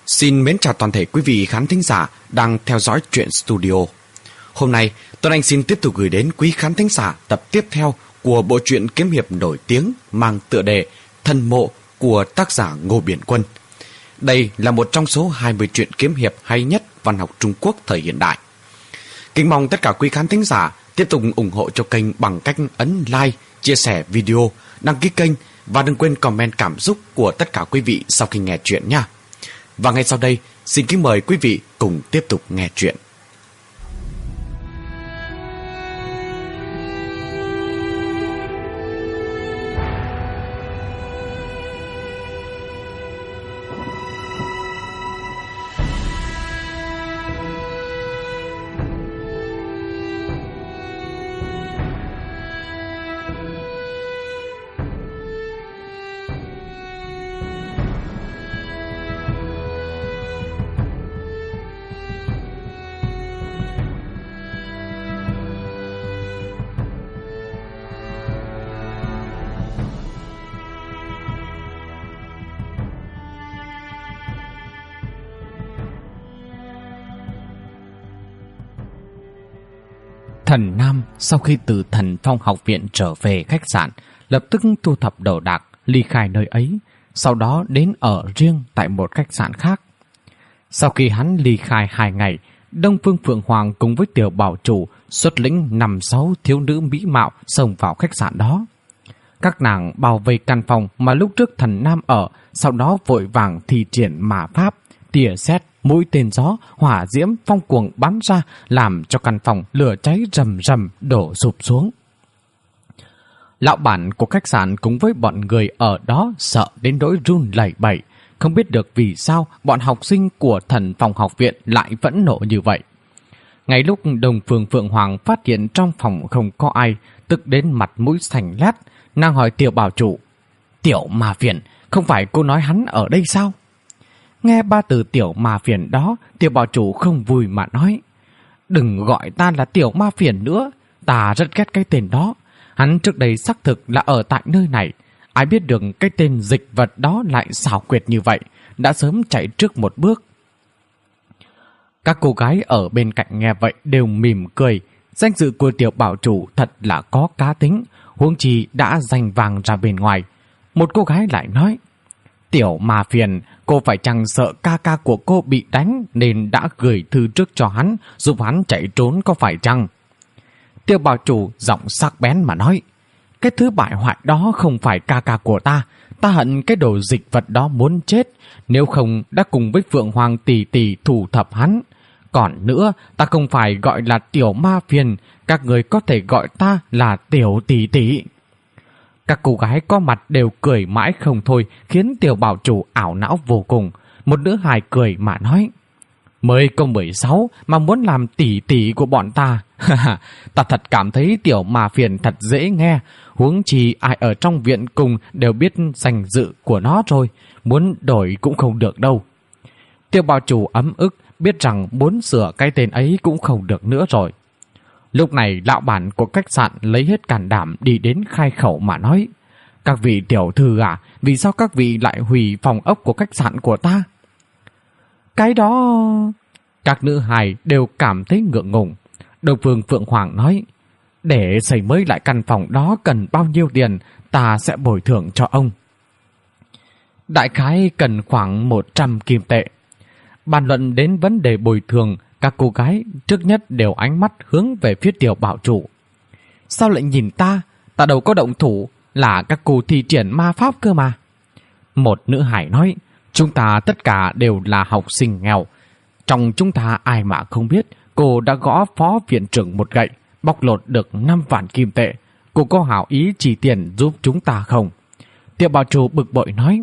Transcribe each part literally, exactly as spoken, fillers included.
Xin mến chào toàn thể quý vị khán thính giả đang theo dõi Truyện Studio. Hôm nay, Tuấn Anh xin tiếp tục gửi đến quý khán thính giả tập tiếp theo của bộ truyện kiếm hiệp nổi tiếng mang tựa đề Thần Mộ của tác giả Ngô Biển Quân. Đây là một trong số hai mươi truyện kiếm hiệp hay nhất văn học Trung Quốc thời hiện đại. Kính mong tất cả quý khán thính giả tiếp tục ủng hộ cho kênh bằng cách ấn like, chia sẻ video, đăng ký kênh và đừng quên comment cảm xúc của tất cả quý vị sau khi nghe truyện nha. Và ngay sau đây, xin kính mời quý vị cùng tiếp tục nghe truyện. Thần Nam sau khi từ Thần Phong học viện trở về khách sạn, lập tức thu thập đồ đạc, ly khai nơi ấy, sau đó đến ở riêng tại một khách sạn khác. Sau khi hắn ly khai hai ngày, Đông Phương Phượng Hoàng cùng với Tiểu Bảo Chủ xuất lĩnh năm sáu thiếu nữ mỹ mạo xông vào khách sạn đó. Các nàng bao vây căn phòng mà lúc trước Thần Nam ở, sau đó vội vàng thi triển mà pháp, tia sét, mũi tên gió, hỏa diễm phong cuồng bắn ra, làm cho căn phòng lửa cháy rầm rầm đổ sụp xuống. Lão bản của khách sạn cùng với bọn người ở đó sợ đến nỗi run lẩy bẩy, không biết được vì sao bọn học sinh của Thần Phong học viện lại phẫn nộ như vậy. Ngay lúc Đông Phương Phượng Hoàng phát hiện trong phòng không có ai, tức đến mặt mũi xanh lét, nàng hỏi Tiểu Bảo Chủ: "Tiểu Ma Phiền, không phải cô nói hắn ở đây sao?" Nghe ba từ Tiểu Ma Phiền đó, Tiểu Bảo Chủ không vui mà nói: "Đừng gọi ta là Tiểu Ma Phiền nữa, ta rất ghét cái tên đó. Hắn trước đây xác thực là ở tại nơi này. Ai biết được cái tên dịch vật đó lại xảo quyệt như vậy, đã sớm chạy trước một bước." Các cô gái ở bên cạnh nghe vậy đều mỉm cười. Danh dự của Tiểu Bảo Chủ thật là có cá tính, huống chi đã giành vàng ra bên ngoài. Một cô gái lại nói: "Tiểu Ma Phiền, cô phải chẳng sợ ca ca của cô bị đánh nên đã gửi thư trước cho hắn, giúp hắn chạy trốn có phải chăng?" Tiểu Bảo Chủ giọng sắc bén mà nói: "Cái thứ bại hoại đó không phải ca ca của ta, ta hận cái đồ dịch vật đó muốn chết, nếu không đã cùng với Phượng Hoàng tỷ tỷ thủ thập hắn. Còn nữa, ta không phải gọi là Tiểu Ma Phiền, các người có thể gọi ta là Tiểu tỷ tỷ." Các cô gái có mặt đều cười mãi không thôi, khiến Tiểu Bảo Chủ ảo não vô cùng. Một nữ hài cười mà nói: "Mới có mười sáu mà muốn làm tỷ tỷ của bọn ta. Ta thật cảm thấy Tiểu Ma Phiền thật dễ nghe, huống chi ai ở trong viện cùng đều biết danh dự của nó rồi, muốn đổi cũng không được đâu." Tiểu Bảo Chủ ấm ức, biết rằng muốn sửa cái tên ấy cũng không được nữa rồi. Lúc này lão bản của khách sạn lấy hết can đảm đi đến khai khẩu mà nói: "Các vị tiểu thư à, vì sao các vị lại hủy phòng ốc của khách sạn của ta?" Cái đó... Các nữ hài đều cảm thấy ngượng ngùng. Đông Phương Phượng Hoàng nói: "Để xây mới lại căn phòng đó cần bao nhiêu tiền, ta sẽ bồi thường cho ông." Đại khái cần khoảng một trăm kim tệ. Bàn luận đến vấn đề bồi thường, các cô gái trước nhất đều ánh mắt hướng về phía Tiểu Bảo Chủ. "Sao lại nhìn ta? Ta đâu có động thủ, là các cô thi triển ma pháp cơ mà." Một nữ hải nói: "Chúng ta tất cả đều là học sinh nghèo. Trong chúng ta ai mà không biết cô đã gõ phó viện trưởng một gậy, bóc lột được năm vạn kim tệ. Cô có hảo ý chỉ tiền giúp chúng ta không?" Tiểu Bảo Chủ bực bội nói: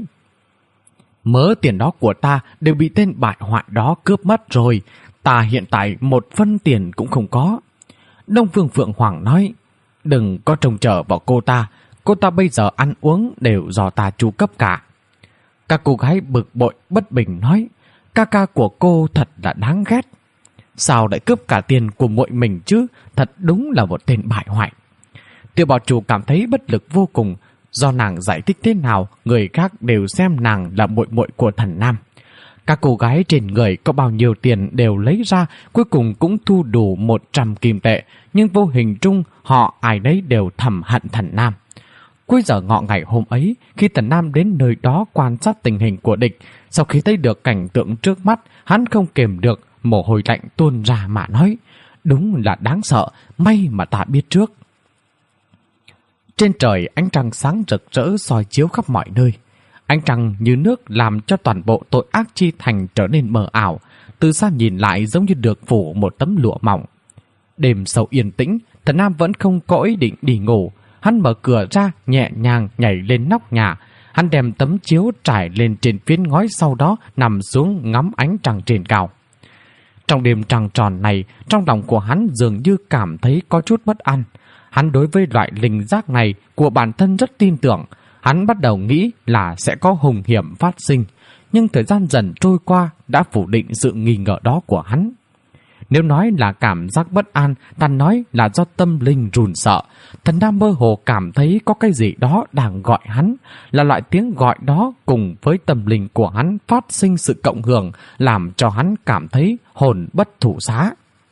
"Mớ tiền đó của ta đều bị tên bại hoại đó cướp mất rồi. Ta hiện tại một phân tiền cũng không có." Đông Phương Phượng Hoàng nói: "Đừng có trông chờ vào cô ta. Cô ta bây giờ ăn uống đều do ta chu cấp cả." Các cô gái bực bội bất bình nói: "Ca ca của cô thật là đáng ghét. Sao lại cướp cả tiền của muội mình chứ? Thật đúng là một tên bại hoại." Tiểu Bảo Chủ cảm thấy bất lực vô cùng. Do nàng giải thích thế nào, người khác đều xem nàng là muội muội của Thần Nam. Các cô gái trên người có bao nhiêu tiền đều lấy ra, cuối cùng cũng thu đủ một trăm kim tệ, nhưng vô hình trung họ ai nấy đều thầm hận Thần Nam. Cuối giờ ngọ ngày hôm ấy, khi Thần Nam đến nơi đó quan sát tình hình của địch, sau khi thấy được cảnh tượng trước mắt, hắn không kềm được, mồ hôi lạnh tuôn ra mà nói, đúng là đáng sợ, may mà ta biết trước. Trên trời ánh trăng sáng rực rỡ soi chiếu khắp mọi nơi. Ánh trăng như nước làm cho toàn bộ tội ác chi thành trở nên mờ ảo, từ xa nhìn lại giống như được phủ một tấm lụa mỏng. Đêm sâu yên tĩnh, Thần Nam vẫn không có ý định đi ngủ. Hắn mở cửa ra, nhẹ nhàng nhảy lên nóc nhà. Hắn đem tấm chiếu trải lên trên phiến ngói, sau đó nằm xuống ngắm ánh trăng trên cao. Trong đêm trăng tròn này, trong lòng của hắn dường như cảm thấy có chút bất an. Hắn đối với loại linh giác này của bản thân rất tin tưởng. Hắn bắt đầu nghĩ là sẽ có hung hiểm phát sinh, nhưng thời gian dần trôi qua đã phủ định sự nghi ngờ đó của hắn. Nếu nói là cảm giác bất an, ta nói là do tâm linh run sợ. Thần Nam mơ hồ cảm thấy có cái gì đó đang gọi hắn, là loại tiếng gọi đó cùng với tâm linh của hắn phát sinh sự cộng hưởng, làm cho hắn cảm thấy hồn bất thủ xá.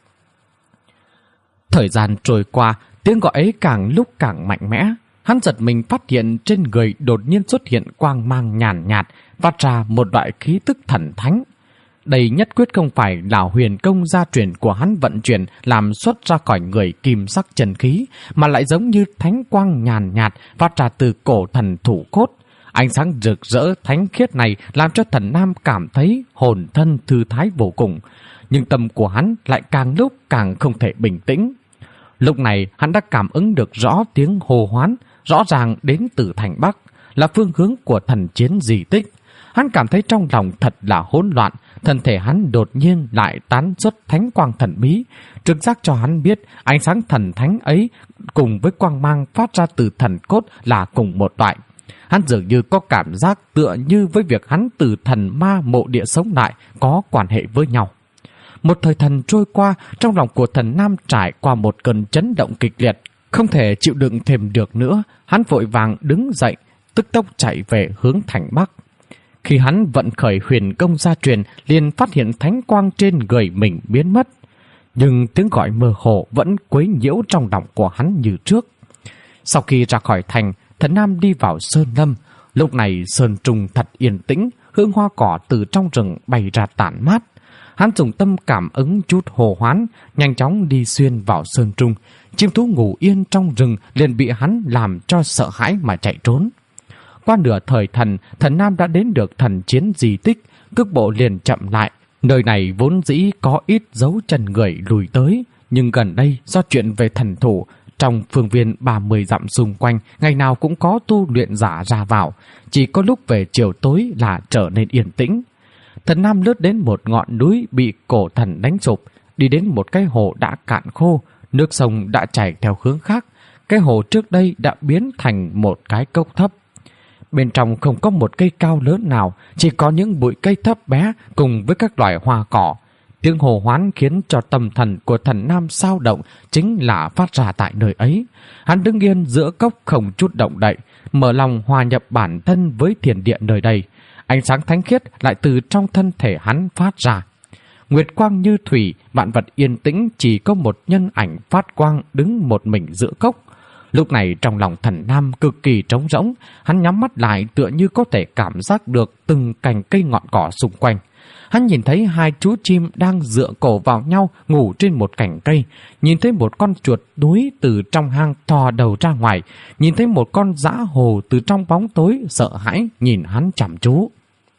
Thời gian trôi qua, tiếng gọi ấy càng lúc càng mạnh mẽ. Hắn giật mình phát hiện trên người đột nhiên xuất hiện quang mang nhàn nhạt, phát ra một loại khí tức thần thánh. Đây nhất quyết không phải là huyền công gia truyền của hắn vận chuyển làm xuất ra khỏi người kim sắc chân khí, mà lại giống như thánh quang nhàn nhạt phát ra từ cổ thần thủ cốt. Ánh sáng rực rỡ thánh khiết này làm cho Thần Nam cảm thấy hồn thân thư thái vô cùng, nhưng tâm của hắn lại càng lúc càng không thể bình tĩnh. Lúc này hắn đã cảm ứng được rõ tiếng hô hoán, rõ ràng đến từ thành Bắc, là phương hướng của thần chiến di tích. Hắn cảm thấy trong lòng thật là hỗn loạn, thân thể hắn đột nhiên lại tán xuất thánh quang thần bí. Trực giác cho hắn biết ánh sáng thần thánh ấy cùng với quang mang phát ra từ thần cốt là cùng một loại. Hắn dường như có cảm giác tựa như với việc hắn từ thần ma mộ địa sống lại có quan hệ với nhau. Một thời thần trôi qua, trong lòng của Thần Nam trải qua một cơn chấn động kịch liệt, không thể chịu đựng thêm được nữa. Hắn vội vàng đứng dậy, tức tốc chạy về hướng thành Bắc. Khi hắn vận khởi huyền công gia truyền, liền phát hiện thánh quang trên người mình biến mất. Nhưng tiếng gọi mơ hồ vẫn quấy nhiễu trong lòng của hắn như trước. Sau khi ra khỏi thành, Thần Nam đi vào sơn lâm. Lúc này sơn trùng thật yên tĩnh, hương hoa cỏ từ trong rừng bay ra tản mát. Hắn dùng tâm cảm ứng chút hồ hoán, nhanh chóng đi xuyên vào sơn trung. Chim thú ngủ yên trong rừng liền bị hắn làm cho sợ hãi mà chạy trốn. Qua nửa thời thần, Thần Nam đã đến được thần chiến di tích, cước bộ liền chậm lại. Nơi này vốn dĩ có ít dấu chân người lùi tới, nhưng gần đây do chuyện về thần thủ, trong phương viên ba mươi dặm xung quanh, ngày nào cũng có tu luyện giả ra vào, chỉ có lúc về chiều tối là trở nên yên tĩnh. Thần Nam lướt đến một ngọn núi bị cổ thần đánh sụp, đi đến một cái hồ đã cạn khô, nước sông đã chảy theo hướng khác. Cái hồ trước đây đã biến thành một cái cốc thấp. Bên trong không có một cây cao lớn nào, chỉ có những bụi cây thấp bé cùng với các loài hoa cỏ. Tiếng hồ hoán khiến cho tâm thần của Thần Nam sao động chính là phát ra tại nơi ấy. Hắn đứng yên giữa cốc không chút động đậy, mở lòng hòa nhập bản thân với thiên địa nơi đây. Ánh sáng thánh khiết lại từ trong thân thể hắn phát ra. Nguyệt quang như thủy, vạn vật yên tĩnh, chỉ có một nhân ảnh phát quang đứng một mình giữa cốc. Lúc này trong lòng Thần Nam cực kỳ trống rỗng, hắn nhắm mắt lại tựa như có thể cảm giác được từng cành cây ngọn cỏ xung quanh. Hắn nhìn thấy hai chú chim đang dựa cổ vào nhau ngủ trên một cành cây, nhìn thấy một con chuột đuối từ trong hang thò đầu ra ngoài, nhìn thấy một con dã hồ từ trong bóng tối sợ hãi nhìn hắn chăm chú.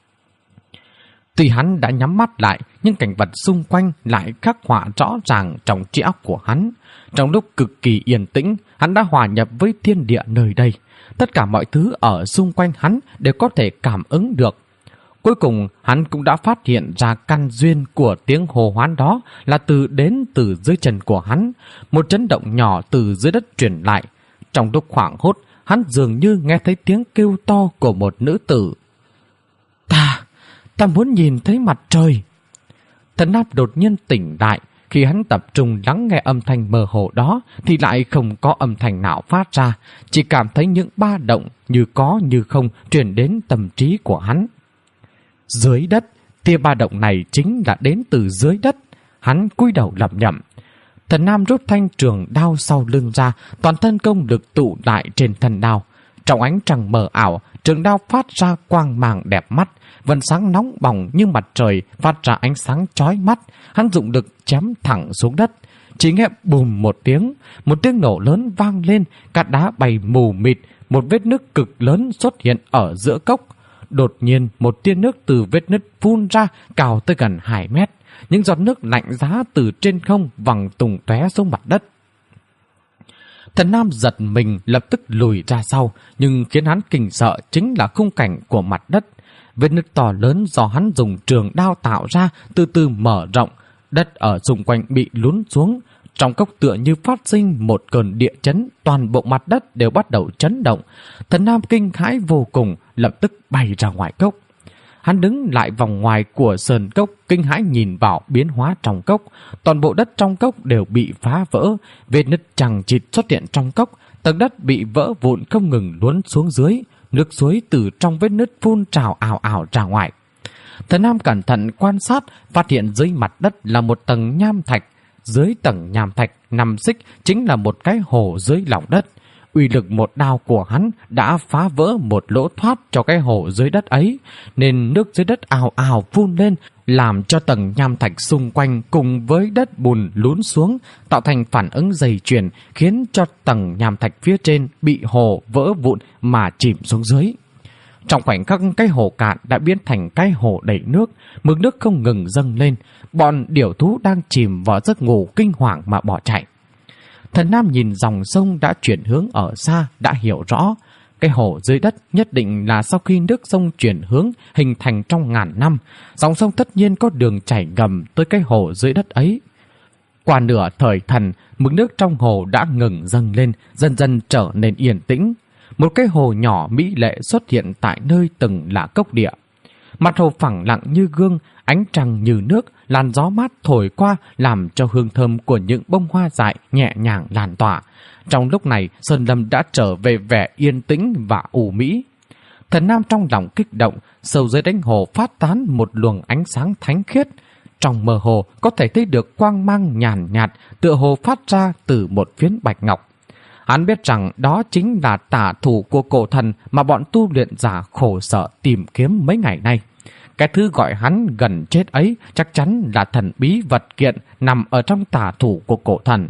Tuy hắn đã nhắm mắt lại, nhưng cảnh vật xung quanh lại khắc họa rõ ràng trong trí óc của hắn. Trong lúc cực kỳ yên tĩnh, hắn đã hòa nhập với thiên địa nơi đây. Tất cả mọi thứ ở xung quanh hắn đều có thể cảm ứng được. Cuối cùng, hắn cũng đã phát hiện ra căn duyên của tiếng hồ hoán đó là từ đến từ dưới chân của hắn. Một chấn động nhỏ từ dưới đất truyền lại. Trong lúc hoảng hốt, hắn dường như nghe thấy tiếng kêu to của một nữ tử. Ta, ta muốn nhìn thấy mặt trời. Thần Nam đột nhiên tỉnh lại. Khi hắn tập trung lắng nghe âm thanh mơ hồ đó thì lại không có âm thanh nào phát ra, chỉ cảm thấy những ba động như có như không truyền đến tâm trí của hắn. Dưới đất, Tia ba động này chính là đến từ dưới đất. Hắn cúi đầu lẩm nhẩm. Thần Nam rút thanh trường đao sau lưng ra, toàn thân công lực tụ lại trên thân đao. Trong ánh trăng mờ ảo, trường đao phát ra quang mang đẹp mắt, vầng sáng nóng bỏng như mặt trời phát ra ánh sáng chói mắt. Hắn dụng lực chém thẳng xuống đất. Chỉ nghe bùm một tiếng, một tiếng nổ lớn vang lên, cát đá bay mù mịt, một vết nứt cực lớn xuất hiện ở giữa cốc. Đột nhiên một tia nước từ vết nứt phun ra cao tới gần hai mét. Những giọt nước lạnh giá từ trên không văng tung tóe xuống mặt đất. Thần Nam giật mình lập tức lùi ra sau, nhưng khiến hắn kinh sợ chính là khung cảnh của mặt đất. Vết nứt to lớn do hắn dùng trường đao tạo ra từ từ mở rộng, đất ở xung quanh bị lún xuống. Trong cốc tựa như phát sinh một cơn địa chấn, toàn bộ mặt đất đều bắt đầu chấn động. Thần Nam kinh hãi vô cùng, lập tức bay ra ngoài cốc. Hắn đứng lại vòng ngoài của sơn cốc, kinh hãi nhìn vào biến hóa trong cốc. Toàn bộ đất trong cốc đều bị phá vỡ, vết nứt chằng chịt xuất hiện trong cốc, tầng đất bị vỡ vụn không ngừng luốn xuống dưới, nước suối từ trong vết nứt phun trào ào ào ra ngoài. Thần Nam cẩn thận quan sát, phát hiện dưới mặt đất là một tầng nham thạch. Dưới tầng nham thạch nằm xích chính là một cái hồ dưới lòng đất. Uy lực một đao của hắn đã phá vỡ một lỗ thoát cho cái hồ dưới đất ấy, nên nước dưới đất ào ào phun lên, làm cho tầng nham thạch xung quanh cùng với đất bùn lún xuống, tạo thành phản ứng dây chuyền, khiến cho tầng nham thạch phía trên bị hồ vỡ vụn mà chìm xuống dưới. Trong khoảnh khắc cái hồ cạn đã biến thành cái hồ đầy nước, mực nước không ngừng dâng lên, bọn điểu thú đang chìm vào giấc ngủ kinh hoàng mà bỏ chạy. Thần Nam nhìn dòng sông đã chuyển hướng ở xa, đã hiểu rõ. Cái hồ dưới đất nhất định là sau khi nước sông chuyển hướng hình thành trong ngàn năm, dòng sông tất nhiên có đường chảy ngầm tới cái hồ dưới đất ấy. Qua nửa thời thần, mực nước trong hồ đã ngừng dâng lên, dần dần trở nên yên tĩnh. Một cái hồ nhỏ mỹ lệ xuất hiện tại nơi từng là cốc địa. Mặt hồ phẳng lặng như gương, ánh trăng như nước, làn gió mát thổi qua làm cho hương thơm của những bông hoa dại nhẹ nhàng lan tỏa. Trong lúc này, sơn lâm đã trở về vẻ yên tĩnh và u mỹ. Thần Nam trong lòng kích động, sâu dưới đáy hồ phát tán một luồng ánh sáng thánh khiết. Trong mơ hồ có thể thấy được quang mang nhàn nhạt, tựa hồ phát ra từ một phiến bạch ngọc. Hắn biết rằng đó chính là tả thủ của cổ thần mà bọn tu luyện giả khổ sở tìm kiếm mấy ngày nay. Cái thứ gọi hắn gần chết ấy chắc chắn là thần bí vật kiện nằm ở trong tả thủ của cổ thần.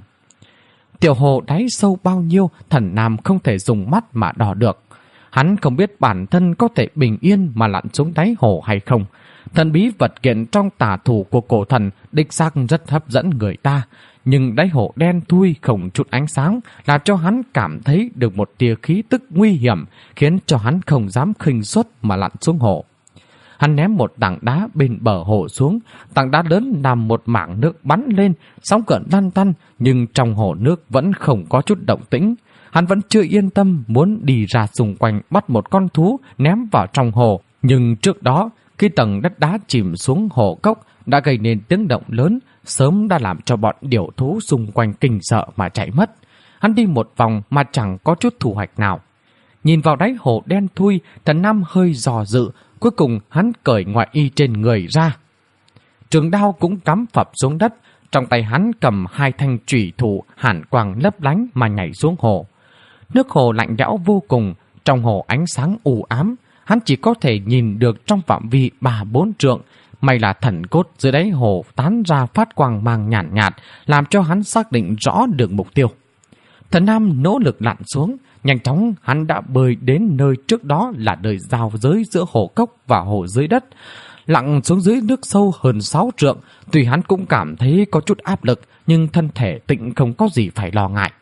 Tiểu hồ đáy sâu bao nhiêu, Thần Nam không thể dùng mắt mà đo được. Hắn không biết bản thân có thể bình yên mà lặn xuống đáy hồ hay không. Thần bí vật kiện trong tả thủ của cổ thần đích xác rất hấp dẫn người ta, nhưng đáy hồ đen thui không chút ánh sáng làm cho hắn cảm thấy được một tia khí tức nguy hiểm, khiến cho hắn không dám khinh suất mà lặn xuống hồ. Hắn ném một tảng đá bên bờ hồ xuống, tảng đá lớn làm một mảng nước bắn lên, sóng gợn lăn tăn, nhưng trong hồ nước vẫn không có chút động tĩnh. Hắn vẫn chưa yên tâm muốn đi ra xung quanh bắt một con thú ném vào trong hồ, nhưng trước đó khi tầng đất đá chìm xuống hồ cốc đã gây nên tiếng động lớn, sớm đã làm cho bọn điểu thú xung quanh kinh sợ mà chạy mất. Hắn đi một vòng mà chẳng có chút thu hoạch nào. Nhìn vào đáy hồ đen thui, Thần Nam hơi dò dự, cuối cùng hắn cởi ngoại y trên người ra. Trường đao cũng cắm phập xuống đất, trong tay hắn cầm hai thanh chủy thủ hàn quang lấp lánh mà nhảy xuống hồ. Nước hồ lạnh lẽo vô cùng, trong hồ ánh sáng u ám, hắn chỉ có thể nhìn được trong phạm vi ba bốn trượng. May là thần cốt dưới đáy hồ tán ra phát quang mang nhàn nhạt, nhạt, làm cho hắn xác định rõ được mục tiêu. Thần Nam nỗ lực lặn xuống, nhanh chóng hắn đã bơi đến nơi trước đó là đời giao giới giữa hồ cốc và hồ dưới đất. Lặn xuống dưới nước sâu hơn sáu trượng, tuy hắn cũng cảm thấy có chút áp lực, nhưng thân thể tịnh không có gì phải lo ngại.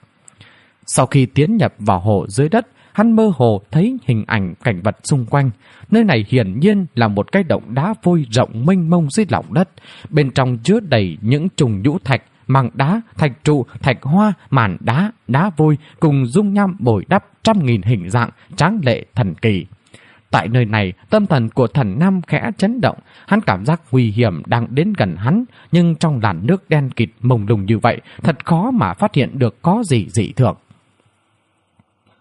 Sau khi tiến nhập vào hồ dưới đất, hắn mơ hồ thấy hình ảnh cảnh vật xung quanh. Nơi này hiển nhiên là một cái động đá vôi rộng mênh mông dưới lòng đất. Bên trong chứa đầy những trùng nhũ thạch, mảng đá, thạch trụ, thạch hoa, màn đá, đá vôi cùng dung nham bồi đắp trăm nghìn hình dạng tráng lệ thần kỳ. Tại nơi này, tâm thần của Thần Nam khẽ chấn động, hắn cảm giác nguy hiểm đang đến gần hắn, nhưng trong làn nước đen kịt mông lung như vậy, thật khó mà phát hiện được có gì dị thường.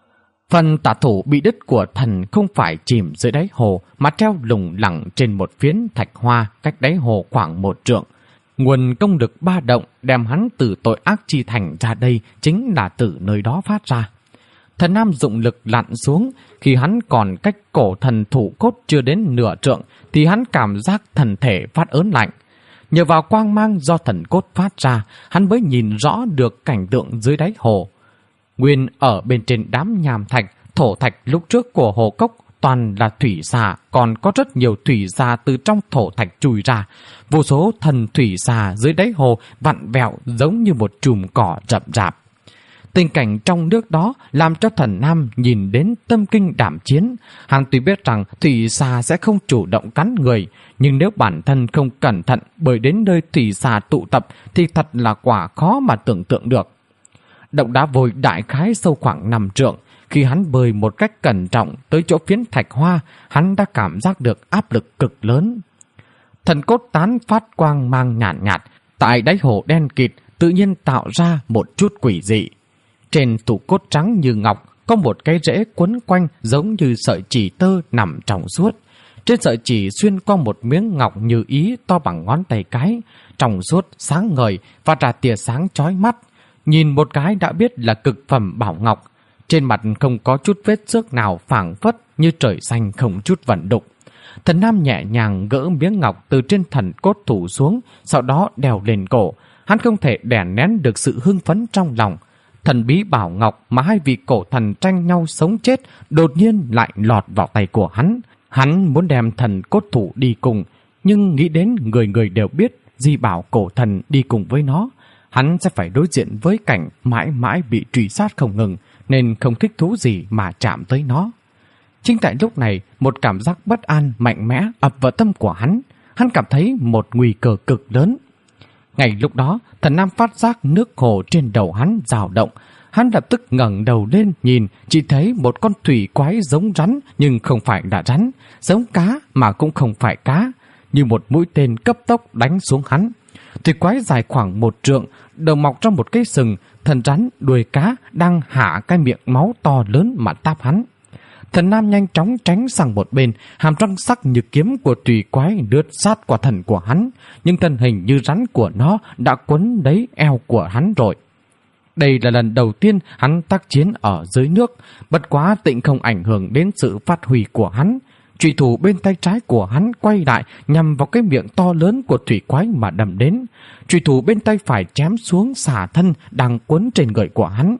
Phần tả thủ bị đứt của thần không phải chìm dưới đáy hồ mà treo lủng lẳng trên một phiến thạch hoa cách đáy hồ khoảng một trượng. Nguồn công lực ba động đem hắn từ tội ác chi thành ra đây chính là từ nơi đó phát ra. Thần Nam dụng lực lặn xuống, khi hắn còn cách cổ thần thủ cốt chưa đến nửa trượng thì hắn cảm giác thần thể phát ớn lạnh. Nhờ vào quang mang do thần cốt phát ra, hắn mới nhìn rõ được cảnh tượng dưới đáy hồ. Nguyên ở bên trên đám nhàm thạch, thổ thạch lúc trước của hồ cốc toàn là thủy xà, còn có rất nhiều thủy xà từ trong thổ thạch chui ra. Vô số thần thủy xà dưới đáy hồ vặn vẹo giống như một chùm cỏ rậm rạp. Tình cảnh trong nước đó làm cho thần Nam nhìn đến tâm kinh đảm chiến. Hắn tuy biết rằng thủy xà sẽ không chủ động cắn người, nhưng nếu bản thân không cẩn thận bởi đến nơi thủy xà tụ tập thì thật là quả khó mà tưởng tượng được. Động đá vôi đại khái sâu khoảng năm trượng. Khi hắn bơi một cách cẩn trọng tới chỗ phiến thạch hoa, hắn đã cảm giác được áp lực cực lớn. Thần cốt tán phát quang mang nhàn nhạt, nhạt, tại đáy hồ đen kịt tự nhiên tạo ra một chút quỷ dị. Trên tủ cốt trắng như ngọc có một cái rễ quấn quanh giống như sợi chỉ tơ nằm trong suốt. Trên sợi chỉ xuyên qua một miếng ngọc như ý to bằng ngón tay cái, trong suốt sáng ngời và ra tia sáng chói mắt. Nhìn một cái đã biết là cực phẩm bảo ngọc. Trên mặt không có chút vết xước nào, phảng phất như trời xanh không chút vận đục. Thần Nam nhẹ nhàng gỡ miếng ngọc từ trên thần cốt thủ xuống, sau đó đeo lên cổ. Hắn không thể đè nén được sự hưng phấn trong lòng. Thần bí bảo ngọc mà hai vị cổ thần tranh nhau sống chết đột nhiên lại lọt vào tay của hắn. Hắn muốn đem thần cốt thủ đi cùng, nhưng nghĩ đến người người đều biết di bảo cổ thần đi cùng với nó, hắn sẽ phải đối diện với cảnh mãi mãi bị truy sát không ngừng, nên không thích thú gì mà chạm tới nó. Chính tại lúc này, một cảm giác bất an mạnh mẽ ập vào tâm của hắn. Hắn cảm thấy một nguy cơ cực lớn. Ngay lúc đó, thần Nam phát giác nước hồ trên đầu hắn dao động. Hắn lập tức ngẩng đầu lên nhìn, chỉ thấy một con thủy quái giống rắn nhưng không phải là rắn, giống cá mà cũng không phải cá, như một mũi tên cấp tốc đánh xuống hắn. Thủy quái dài khoảng một trượng, đầu mọc trong một cái sừng, thân rắn đuôi cá đang hạ cái miệng máu to lớn mà táp hắn. Thần Nam nhanh chóng tránh sang một bên, hàm răng sắc như kiếm của thủy quái lướt sát qua thần của hắn, nhưng thân hình như rắn của nó đã quấn lấy eo của hắn rồi. Đây là lần đầu tiên hắn tác chiến ở dưới nước, bất quá tịnh không ảnh hưởng đến sự phát huy của hắn. Chủy thủ bên tay trái của hắn quay lại nhằm vào cái miệng to lớn của thủy quái mà đâm đến. Chủy thủ bên tay phải chém xuống xà thân đang quấn trên người của hắn.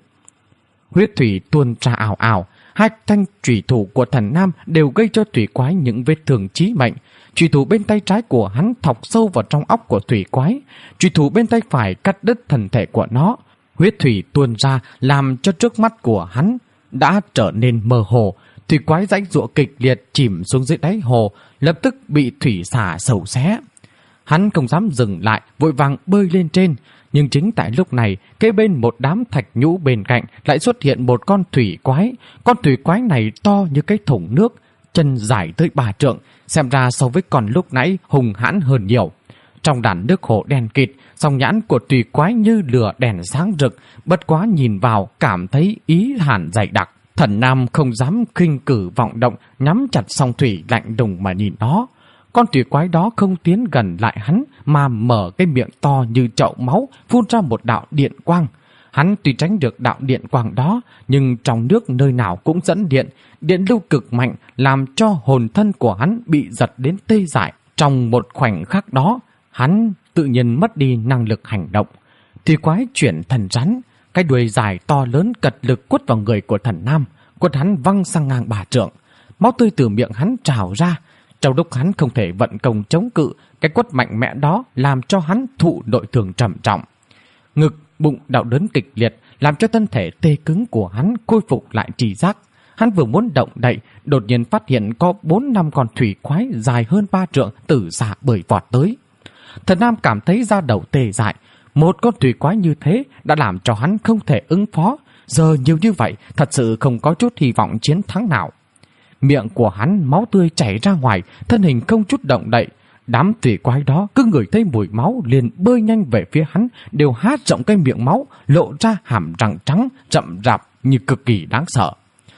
Huyết thủy tuôn ra ào ào. Hai thanh chủy thủ của thần Nam đều gây cho thủy quái những vết thương chí mệnh. Chủy thủ bên tay trái của hắn thọc sâu vào trong óc của thủy quái. Chủy thủ bên tay phải cắt đứt thần thể của nó. Huyết thủy tuôn ra làm cho trước mắt của hắn đã trở nên mơ hồ. Thủy quái giãy giụa kịch liệt chìm xuống dưới đáy hồ, lập tức bị thủy xà sầu xé. Hắn không dám dừng lại, vội vàng bơi lên trên. Nhưng chính tại lúc này, kế bên một đám thạch nhũ bên cạnh lại xuất hiện một con thủy quái. Con thủy quái này to như cái thùng nước, chân dài tới ba trượng, xem ra so với con lúc nãy hùng hãn hơn nhiều. Trong đàn nước hồ đen kịt, song nhãn của thủy quái như lửa đèn sáng rực, bất quá nhìn vào cảm thấy ý hàn dày đặc. Thần Nam không dám khinh cử vọng động, nhắm chặt song thủy lạnh lùng mà nhìn nó. Con thủy quái đó không tiến gần lại hắn mà mở cái miệng to như chậu máu, phun ra một đạo điện quang. Hắn tuy tránh được đạo điện quang đó, nhưng trong nước nơi nào cũng dẫn điện, điện lưu cực mạnh làm cho hồn thân của hắn bị giật đến tê dại. Trong một khoảnh khắc đó, hắn tự nhiên mất đi năng lực hành động. Thủy quái chuyển thần rắn, cái đuôi dài to lớn cật lực quất vào người của thần Nam, quất hắn văng sang ngang ba trượng. Máu tươi từ miệng hắn trào ra. Trong lúc hắn không thể vận công chống cự, cái quất mạnh mẽ đó làm cho hắn thụ nội thương trầm trọng. Ngực, bụng đau đớn kịch liệt làm cho thân thể tê cứng của hắn khôi phục lại tri giác. Hắn vừa muốn động đậy, đột nhiên phát hiện có bốn năm con thủy quái dài hơn ba trượng từ xa bơi vọt tới. Thần Nam cảm thấy da đầu tê dại. Một con thủy quái như thế đã làm cho hắn không thể ứng phó. Giờ nhiều như vậy, thật sự không có chút hy vọng chiến thắng nào. Miệng của hắn máu tươi chảy ra ngoài, thân hình không chút động đậy. Đám thủy quái đó cứ ngửi thấy mùi máu liền bơi nhanh về phía hắn, đều há rộng cái miệng máu, lộ ra hàm răng trắng rậm rạp như cực kỳ đáng sợ.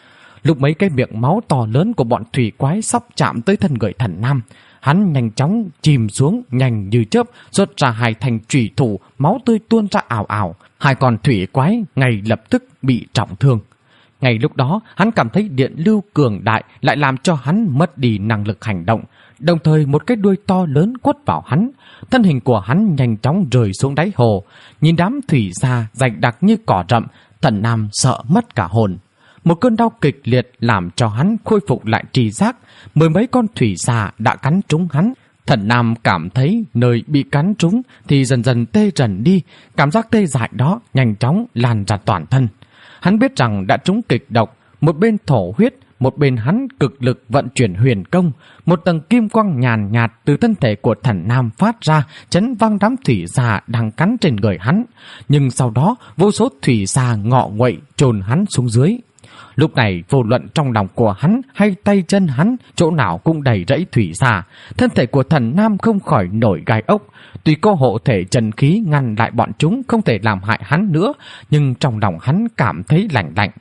Lúc mấy cái miệng máu to lớn của bọn thủy quái sắp chạm tới thân người Thần Nam, hắn nhanh chóng chìm xuống nhanh như chớp, xuất ra hai thanh chủy thủ, máu tươi tuôn ra ảo ảo. Hai con thủy quái ngay lập tức bị trọng thương. Ngay lúc đó, hắn cảm thấy điện lưu cường đại lại làm cho hắn mất đi năng lực hành động. Đồng thời một cái đuôi to lớn quất vào hắn. Thân hình của hắn nhanh chóng rơi xuống đáy hồ. Nhìn đám thủy xa dày đặc như cỏ rậm, Thần Nam sợ mất cả hồn. Một cơn đau kịch liệt làm cho hắn khôi phục lại tri giác. Mười mấy con thủy xà đã cắn trúng hắn. Thần Nam cảm thấy nơi bị cắn trúng thì dần dần tê dần đi. Cảm giác tê dại đó nhanh chóng lan ra toàn thân. Hắn biết rằng đã trúng kịch độc. Một bên thổ huyết, một bên hắn cực lực vận chuyển huyền công. Một tầng kim quang nhàn nhạt từ thân thể của Thần Nam phát ra, chấn văng đám thủy xà đang cắn trên người hắn. Nhưng sau đó vô số thủy xà ngọ nguậy chôn hắn xuống dưới. Lúc này vô luận trong lòng của hắn hay tay chân hắn, chỗ nào cũng đầy rẫy thủy xà. Thân thể của Thần Nam không khỏi nổi gai ốc. Tuy có hộ thể chân khí ngăn lại bọn chúng không thể làm hại hắn nữa, nhưng trong lòng hắn cảm thấy lạnh lạnh.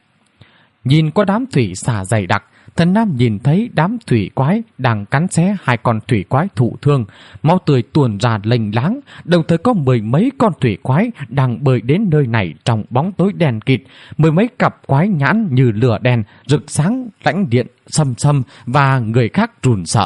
Nhìn qua đám thủy xà dày đặc, Thần Nam nhìn thấy đám thủy quái đang cắn xé hai con thủy quái thụ thương, máu tươi tuôn ra lênh láng, đồng thời có mười mấy con thủy quái đang bơi đến nơi này trong bóng tối đen kịt, mười mấy cặp quái nhãn như lửa đèn rực sáng lãnh điện xâm xâm và người khác run sợ.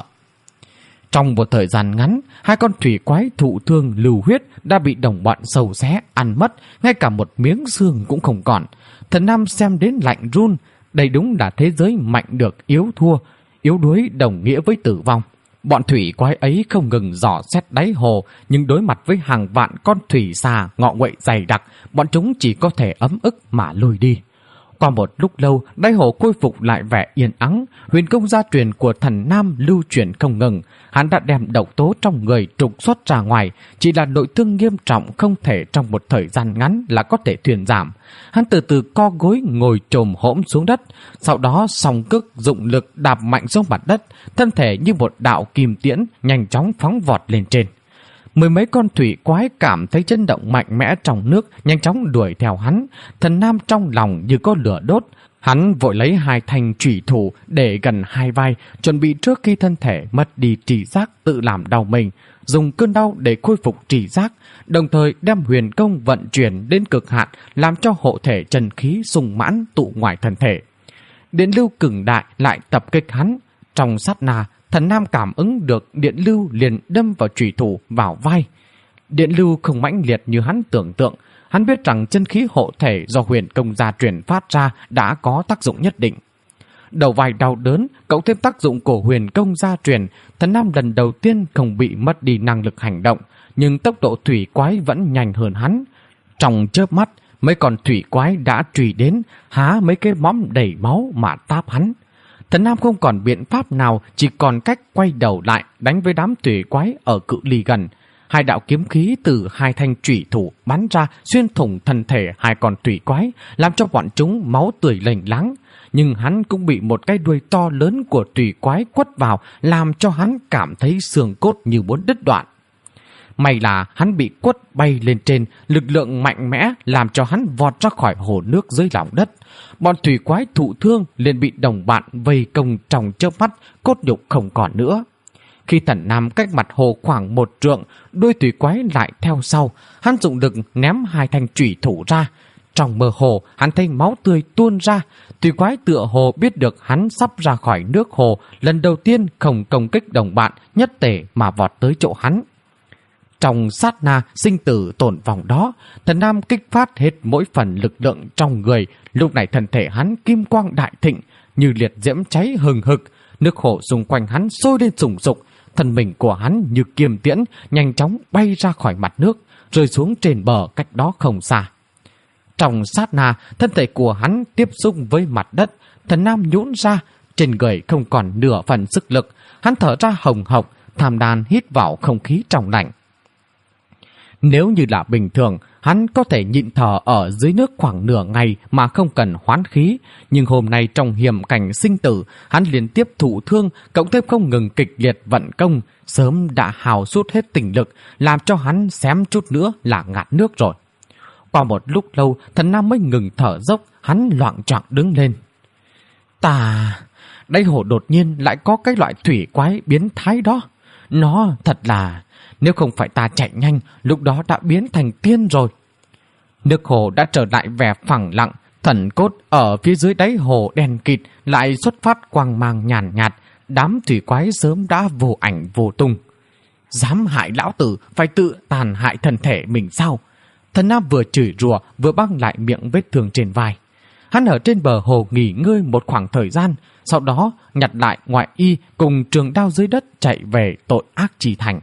Trong một thời gian ngắn, hai con thủy quái thụ thương lưu huyết đã bị đồng bọn sầu xé ăn mất, ngay cả một miếng xương cũng không còn. Thần Nam xem đến lạnh run. Đây đúng là thế giới mạnh được yếu thua, yếu đuối đồng nghĩa với tử vong. Bọn thủy quái ấy không ngừng dò xét đáy hồ, nhưng đối mặt với hàng vạn con thủy xà ngọ nguậy dày đặc, bọn chúng chỉ có thể ấm ức mà lùi đi. Qua một lúc lâu, đáy hồ khôi phục lại vẻ yên ắng. Huyền công gia truyền của Thần Nam lưu chuyển không ngừng. Hắn đã đem độc tố trong người trục xuất ra ngoài, chỉ là nội thương nghiêm trọng không thể trong một thời gian ngắn là có thể thuyên giảm. Hắn từ từ co gối ngồi chồm hổm xuống đất, sau đó song cước dụng lực đạp mạnh xuống mặt đất, thân thể như một đạo kim tiễn nhanh chóng phóng vọt lên trên. Mười mấy con thủy quái cảm thấy chấn động mạnh mẽ trong nước, nhanh chóng đuổi theo hắn. Thần Nam trong lòng như có lửa đốt. Hắn vội lấy hai thanh chủy thủ để gần hai vai, chuẩn bị trước khi thân thể mất đi tri giác tự làm đau mình, dùng cơn đau để khôi phục tri giác, đồng thời đem huyền công vận chuyển đến cực hạn, làm cho hộ thể chân khí sung mãn tụ ngoài thân thể. Điện lưu cường đại lại tập kích hắn. Trong sát na, Thần Nam cảm ứng được điện lưu liền đâm vào chủy thủ vào vai. Điện lưu không mãnh liệt như hắn tưởng tượng. Hắn biết rằng chân khí hộ thể do huyền công gia truyền phát ra đã có tác dụng nhất định. Đầu vai đau đớn, cộng thêm tác dụng của huyền công gia truyền, Thần Nam lần đầu tiên không bị mất đi năng lực hành động, nhưng tốc độ thủy quái vẫn nhanh hơn hắn. Trong chớp mắt, mấy con thủy quái đã truy đến, há mấy cái móm đầy máu mà táp hắn. Thần Nam không còn biện pháp nào, chỉ còn cách quay đầu lại đánh với đám thủy quái ở cự ly gần. Hai đạo kiếm khí từ hai thanh chủy thủ bắn ra xuyên thủng thân thể hai con thủy quái, làm cho bọn chúng máu tươi lênh láng. Nhưng hắn cũng bị một cái đuôi to lớn của thủy quái quất vào, làm cho hắn cảm thấy xương cốt như muốn đứt đoạn. May là hắn bị quất bay lên trên, lực lượng mạnh mẽ làm cho hắn vọt ra khỏi hồ nước dưới lòng đất. Bọn thủy quái thụ thương liền bị đồng bạn vây công trong chớp mắt, cốt nhục không còn nữa. Khi Thần Nam cách mặt hồ khoảng một trượng, đuôi thủy quái lại theo sau, hắn dụng lực ném hai thanh chủy thủ ra. Trong mơ hồ, hắn thấy máu tươi tuôn ra. Thủy quái tựa hồ biết được hắn sắp ra khỏi nước hồ, lần đầu tiên không công kích đồng bạn, nhất tể mà vọt tới chỗ hắn. Trong sát na sinh tử tổn vòng đó, Thần Nam kích phát hết mỗi phần lực lượng trong người. Lúc này thân thể hắn kim quang đại thịnh, như liệt diễm cháy hừng hực. Nước hồ xung quanh hắn sôi lên sùng sục. Thân mình của hắn như kiềm tiễn, nhanh chóng bay ra khỏi mặt nước, rơi xuống trên bờ cách đó không xa. Trong sát na, thân thể của hắn tiếp xúc với mặt đất. Thần Nam nhũn ra, trên người không còn nửa phần sức lực. Hắn thở ra hồng hộc, tham đan hít vào không khí trong lạnh. Nếu như là bình thường, hắn có thể nhịn thở ở dưới nước khoảng nửa ngày mà không cần hoán khí. Nhưng hôm nay trong hiểm cảnh sinh tử, hắn liên tiếp thụ thương, cộng thêm không ngừng kịch liệt vận công, sớm đã hao sút hết tình lực, làm cho hắn xém chút nữa là ngạt nước rồi. Qua một lúc lâu, Thần Nam mới ngừng thở dốc, hắn loạng choạng đứng lên. Ta... Đáy hồ đột nhiên lại có cái loại thủy quái biến thái đó. Nó thật là... Nếu không phải ta chạy nhanh, lúc đó đã biến thành tiên rồi. Nước hồ đã trở lại vẻ phẳng lặng. Thần cốt ở phía dưới đáy hồ đen kịt lại xuất phát quang mang nhàn nhạt. Đám thủy quái sớm đã vô ảnh vô tung. Dám hại lão tử, phải tự tàn hại thân thể mình sao? Thần Nam vừa chửi rủa vừa băng lại miệng vết thương trên vai. Hắn ở trên bờ hồ nghỉ ngơi một khoảng thời gian, sau đó nhặt lại ngoại y cùng trường đao dưới đất chạy về tội ác chi thành.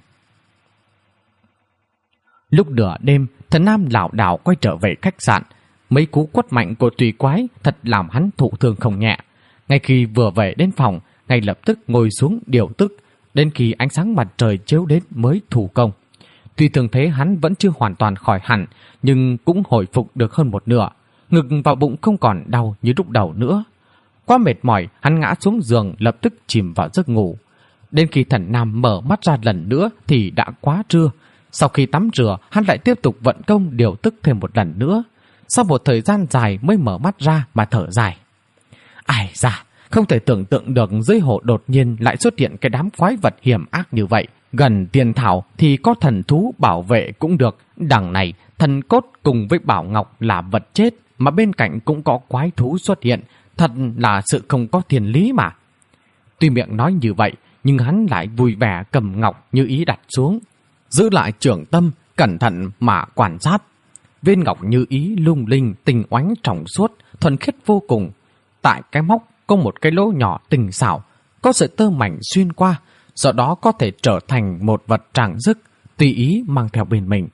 Lúc nửa đêm, Thần Nam lảo đảo quay trở về khách sạn. Mấy cú quất mạnh của tùy quái thật làm hắn thụ thương không nhẹ. Ngay khi vừa về đến phòng, ngay lập tức ngồi xuống điều tức, đến khi ánh sáng mặt trời chiếu đến mới thủ công. Tuy thường thế hắn vẫn chưa hoàn toàn khỏi hẳn, nhưng cũng hồi phục được hơn một nửa. Ngực và bụng không còn đau như lúc đầu nữa. Quá mệt mỏi, hắn ngã xuống giường lập tức chìm vào giấc ngủ. Đến khi Thần Nam mở mắt ra lần nữa thì đã quá trưa. Sau khi tắm rửa, hắn lại tiếp tục vận công điều tức thêm một lần nữa. Sau một thời gian dài mới mở mắt ra mà thở dài. Ai da, không thể tưởng tượng được dưới hồ đột nhiên lại xuất hiện cái đám quái vật hiểm ác như vậy. Gần tiền thảo thì có thần thú bảo vệ cũng được. Đằng này, thần cốt cùng với bảo ngọc là vật chết, mà bên cạnh cũng có quái thú xuất hiện. Thật là sự không có thiên lý mà. Tuy miệng nói như vậy, nhưng hắn lại vui vẻ cầm ngọc như ý đặt xuống. Giữ lại trường tâm, cẩn thận mà quan sát. Viên ngọc như ý lung linh, tinh oánh trong suốt, thuần khiết vô cùng. Tại cái móc có một cái lỗ nhỏ tinh xảo, có sợi tơ mảnh xuyên qua, do đó có thể trở thành một vật trang sức, tùy ý mang theo bên mình.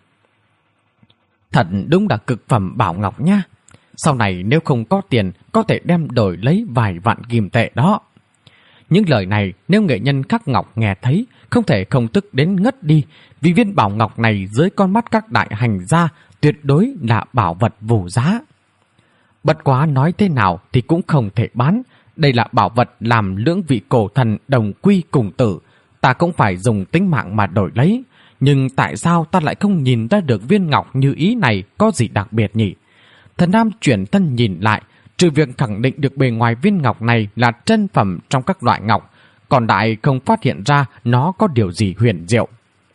Thật đúng là cực phẩm bảo ngọc nha. Sau này nếu không có tiền, có thể đem đổi lấy vài vạn kim tệ đó. Những lời này nếu nghệ nhân khắc ngọc nghe thấy, không thể không tức đến ngất đi, vì viên bảo ngọc này dưới con mắt các đại hành gia tuyệt đối là bảo vật vô giá. Bất quá nói thế nào thì cũng không thể bán. Đây là bảo vật làm lưỡng vị cổ thần đồng quy cùng tử. Ta cũng phải dùng tính mạng mà đổi lấy. Nhưng tại sao ta lại không nhìn ra được viên ngọc như ý này có gì đặc biệt nhỉ? Thần Nam chuyển thân nhìn lại, trừ việc khẳng định được bề ngoài viên ngọc này là chân phẩm trong các loại ngọc, còn đại không phát hiện ra nó có điều gì huyền diệu.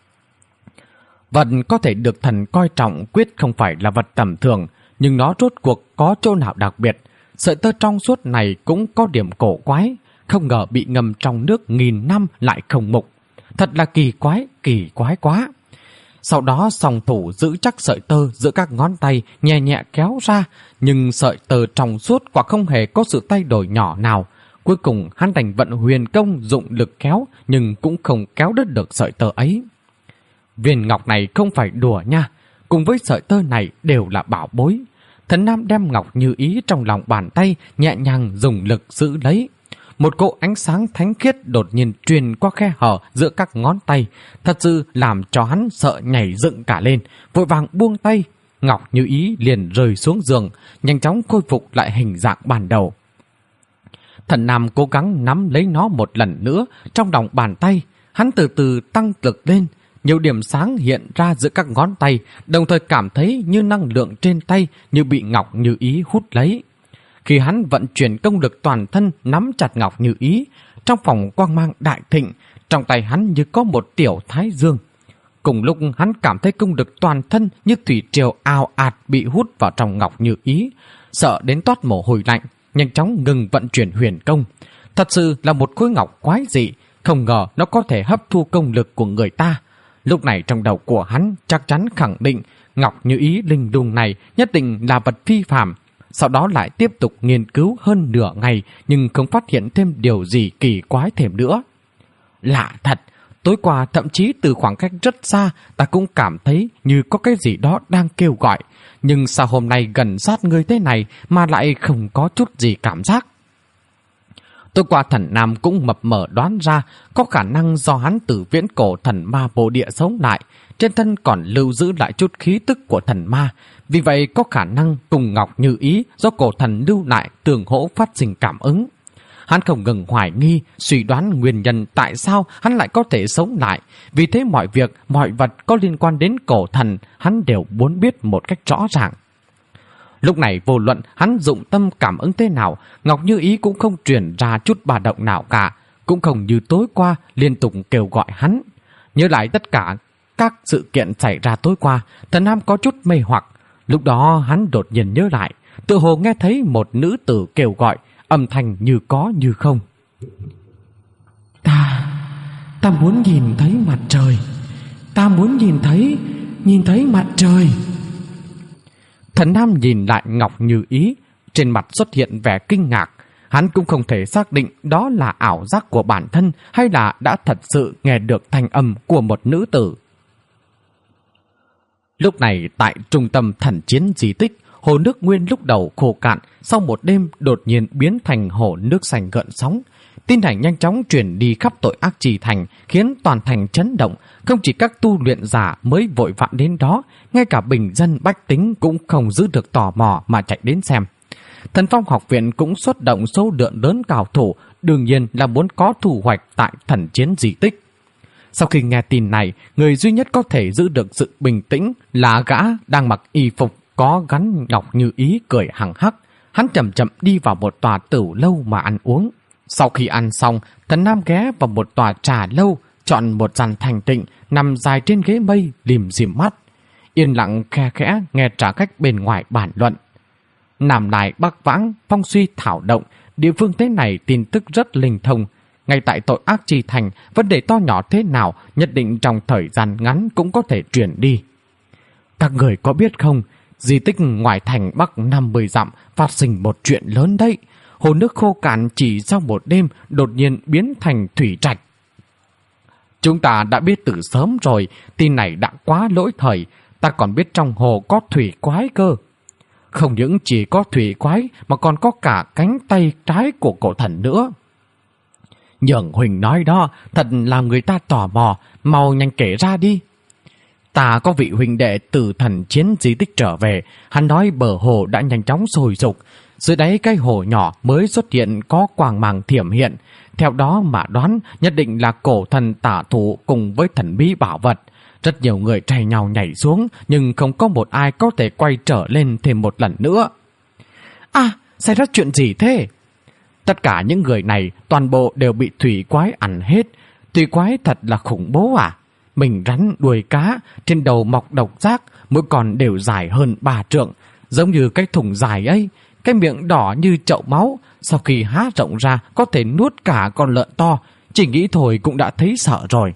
Vật có thể được thần coi trọng quyết không phải là vật tầm thường, nhưng nó rốt cuộc có chỗ nào đặc biệt. Sợi tơ trong suốt này cũng có điểm cổ quái, không ngờ bị ngâm trong nước nghìn năm lại không mục. Thật là kỳ quái, kỳ quái quá. Sau đó song thủ giữ chắc sợi tơ giữa các ngón tay, nhẹ nhẹ kéo ra, nhưng sợi tơ trong suốt quả không hề có sự thay đổi nhỏ nào. Cuối cùng hắn đành vận huyền công dụng lực kéo, nhưng cũng không kéo đứt được sợi tơ ấy. Viên ngọc này không phải đùa nha, cùng với sợi tơ này đều là bảo bối. Thần Nam đem ngọc như ý trong lòng bàn tay, nhẹ nhàng dùng lực giữ lấy. Một cỗ ánh sáng thánh khiết đột nhiên truyền qua khe hở giữa các ngón tay, thật sự làm cho hắn sợ nhảy dựng cả lên, vội vàng buông tay. Ngọc như ý liền rơi xuống giường, nhanh chóng khôi phục lại hình dạng ban đầu. Thần Nam cố gắng nắm lấy nó một lần nữa trong lòng bàn tay, hắn từ từ tăng lực lên. Nhiều điểm sáng hiện ra giữa các ngón tay, đồng thời cảm thấy như năng lượng trên tay như bị ngọc như ý hút lấy. Khi hắn vận chuyển công lực toàn thân nắm chặt ngọc như ý, trong phòng quang mang đại thịnh, trong tay hắn như có một tiểu thái dương. Cùng lúc hắn cảm thấy công lực toàn thân như thủy triều ào ạt bị hút vào trong ngọc như ý, sợ đến toát mồ hôi lạnh, nhanh chóng ngừng vận chuyển huyền công. Thật sự là một khối ngọc quái dị, không ngờ nó có thể hấp thu công lực của người ta. Lúc này trong đầu của hắn chắc chắn khẳng định ngọc như ý linh đùng này nhất định là vật phi phàm. Sau đó lại tiếp tục nghiên cứu hơn nửa ngày nhưng không phát hiện thêm điều gì kỳ quái thêm nữa. Lạ thật, tối qua thậm chí từ khoảng cách rất xa ta cũng cảm thấy như có cái gì đó đang kêu gọi. Nhưng sao hôm nay gần sát người thế này mà lại không có chút gì cảm giác? Tối qua Thần Nam cũng mập mờ đoán ra có khả năng do hắn từ viễn cổ thần ma vô địa sống lại, trên thân còn lưu giữ lại chút khí tức của thần ma. Vì vậy có khả năng cùng ngọc như ý do cổ thần lưu lại tường hỗ phát sinh cảm ứng. Hắn không ngừng hoài nghi, suy đoán nguyên nhân tại sao hắn lại có thể sống lại. Vì thế mọi việc, mọi vật có liên quan đến cổ thần hắn đều muốn biết một cách rõ ràng. Lúc này vô luận hắn dụng tâm cảm ứng thế nào, Ngọc Như Ý cũng không truyền ra chút ba động nào cả, cũng không như tối qua liên tục kêu gọi hắn. Nhớ lại tất cả các sự kiện xảy ra tối qua, Thần Nam có chút mê hoặc. Lúc đó hắn đột nhiên nhớ lại, tự hồ nghe thấy một nữ tử kêu gọi, âm thanh như có như không. Ta, ta muốn nhìn thấy mặt trời. Ta muốn nhìn thấy, nhìn thấy mặt trời. Thần Nam nhìn lại Ngọc Như Ý, trên mặt xuất hiện vẻ kinh ngạc. Hắn cũng không thể xác định đó là ảo giác của bản thân hay là đã thật sự nghe được thanh âm của một nữ tử. Lúc này tại trung tâm thần chiến di tích, hồ nước nguyên lúc đầu khô cạn, sau một đêm đột nhiên biến thành hồ nước xanh gợn sóng. Tin này nhanh chóng truyền đi khắp tội ác trì thành, khiến toàn thành chấn động. Không chỉ các tu luyện giả mới vội vã đến đó, ngay cả bình dân bách tính cũng không giữ được tò mò mà chạy đến xem. Thần Phong học viện cũng xuất động số lượng lớn cao thủ, đương nhiên là muốn có thu hoạch tại thần chiến di tích. Sau khi nghe tin này, người duy nhất có thể giữ được sự bình tĩnh là gã đang mặc y phục có gắn Ngọc Như Ý cười hằng hắc. Hắn chậm chậm đi vào một tòa tửu lâu mà ăn uống. Sau khi ăn xong, Thần Nam ghé vào một tòa trà lâu, chọn một gian thành tịnh, nằm dài trên ghế mây, lim dim mắt, yên lặng khe khẽ nghe trả khách bên ngoài bàn luận. Nam Lai Bắc Vãng, phong suy thảo động, địa phương thế này tin tức rất linh thông. Ngay tại tội ác chi thành, vấn đề to nhỏ thế nào nhất định trong thời gian ngắn cũng có thể truyền đi. Các người có biết không, di tích ngoài thành Bắc năm mươi dặm phát sinh một chuyện lớn đấy. Hồ nước khô cạn chỉ sau một đêm đột nhiên biến thành thủy trạch. Chúng ta đã biết từ sớm rồi, tin này đã quá lỗi thời, ta còn biết trong hồ có thủy quái cơ. Không những chỉ có thủy quái mà còn có cả cánh tay trái của cổ thần nữa. Nhường Huỳnh nói đó, thật làm người ta tò mò, mau nhanh kể ra đi. Ta có vị huynh đệ từ thần chiến di tích trở về, hắn nói bờ hồ đã nhanh chóng sôi sục, dưới đáy cái hồ nhỏ mới xuất hiện có quang mang thiểm hiện, theo đó mà đoán nhất định là cổ thần tả thủ cùng với thần bí bảo vật. Rất nhiều người tranh nhau nhảy xuống, nhưng không có một ai có thể quay trở lên thêm một lần nữa. À, xảy ra chuyện gì thế? Tất cả những người này toàn bộ đều bị thủy quái ăn hết. Thủy quái thật là khủng bố à? Mình rắn đuôi cá, trên đầu mọc độc giác, mỗi con đều dài hơn ba trượng, giống như cái thùng dài ấy. Cái miệng đỏ như chậu máu, sau khi há rộng ra có thể nuốt cả con lợn to, chỉ nghĩ thôi cũng đã thấy sợ rồi.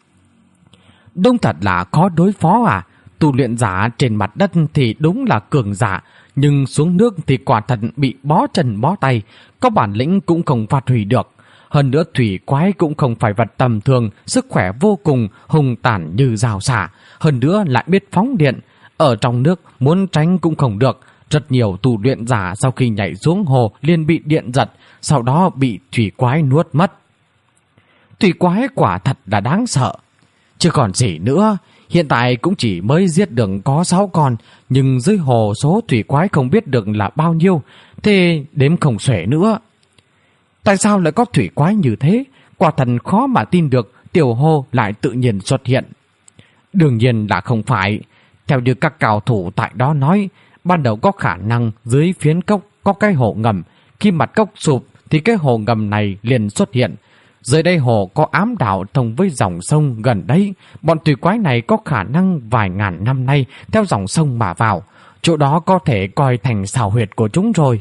Đúng thật là khó đối phó à? Tu luyện giả trên mặt đất thì đúng là cường giả, nhưng xuống nước thì quả thật bị bó chân bó tay, có bản lĩnh cũng không phát huy được. Hơn nữa thủy quái cũng không phải vật tầm thường, sức khỏe vô cùng, hung tàn như rào xả, hơn nữa lại biết phóng điện. Ở trong nước muốn tránh cũng không được. Rất nhiều tu luyện giả sau khi nhảy xuống hồ liền bị điện giật, sau đó bị thủy quái nuốt mất. Thủy quái quả thật là đáng sợ. Chứ còn gì nữa, hiện tại cũng chỉ mới giết được có sáu con, nhưng dưới hồ số thủy quái không biết được là bao nhiêu, thế đếm không xuể nữa. Tại sao lại có thủy quái như thế? Quả thật khó mà tin được tiểu hồ lại tự nhiên xuất hiện. Đương nhiên là không phải. Theo như các cao thủ tại đó nói, ban đầu có khả năng dưới phiến cốc có cái hồ ngầm. Khi mặt cốc sụp thì cái hồ ngầm này liền xuất hiện. Dưới đây hồ có ám đạo thông với dòng sông gần đấy. Bọn thủy quái này có khả năng vài ngàn năm nay theo dòng sông mà vào. Chỗ đó có thể coi thành xào huyệt của chúng rồi.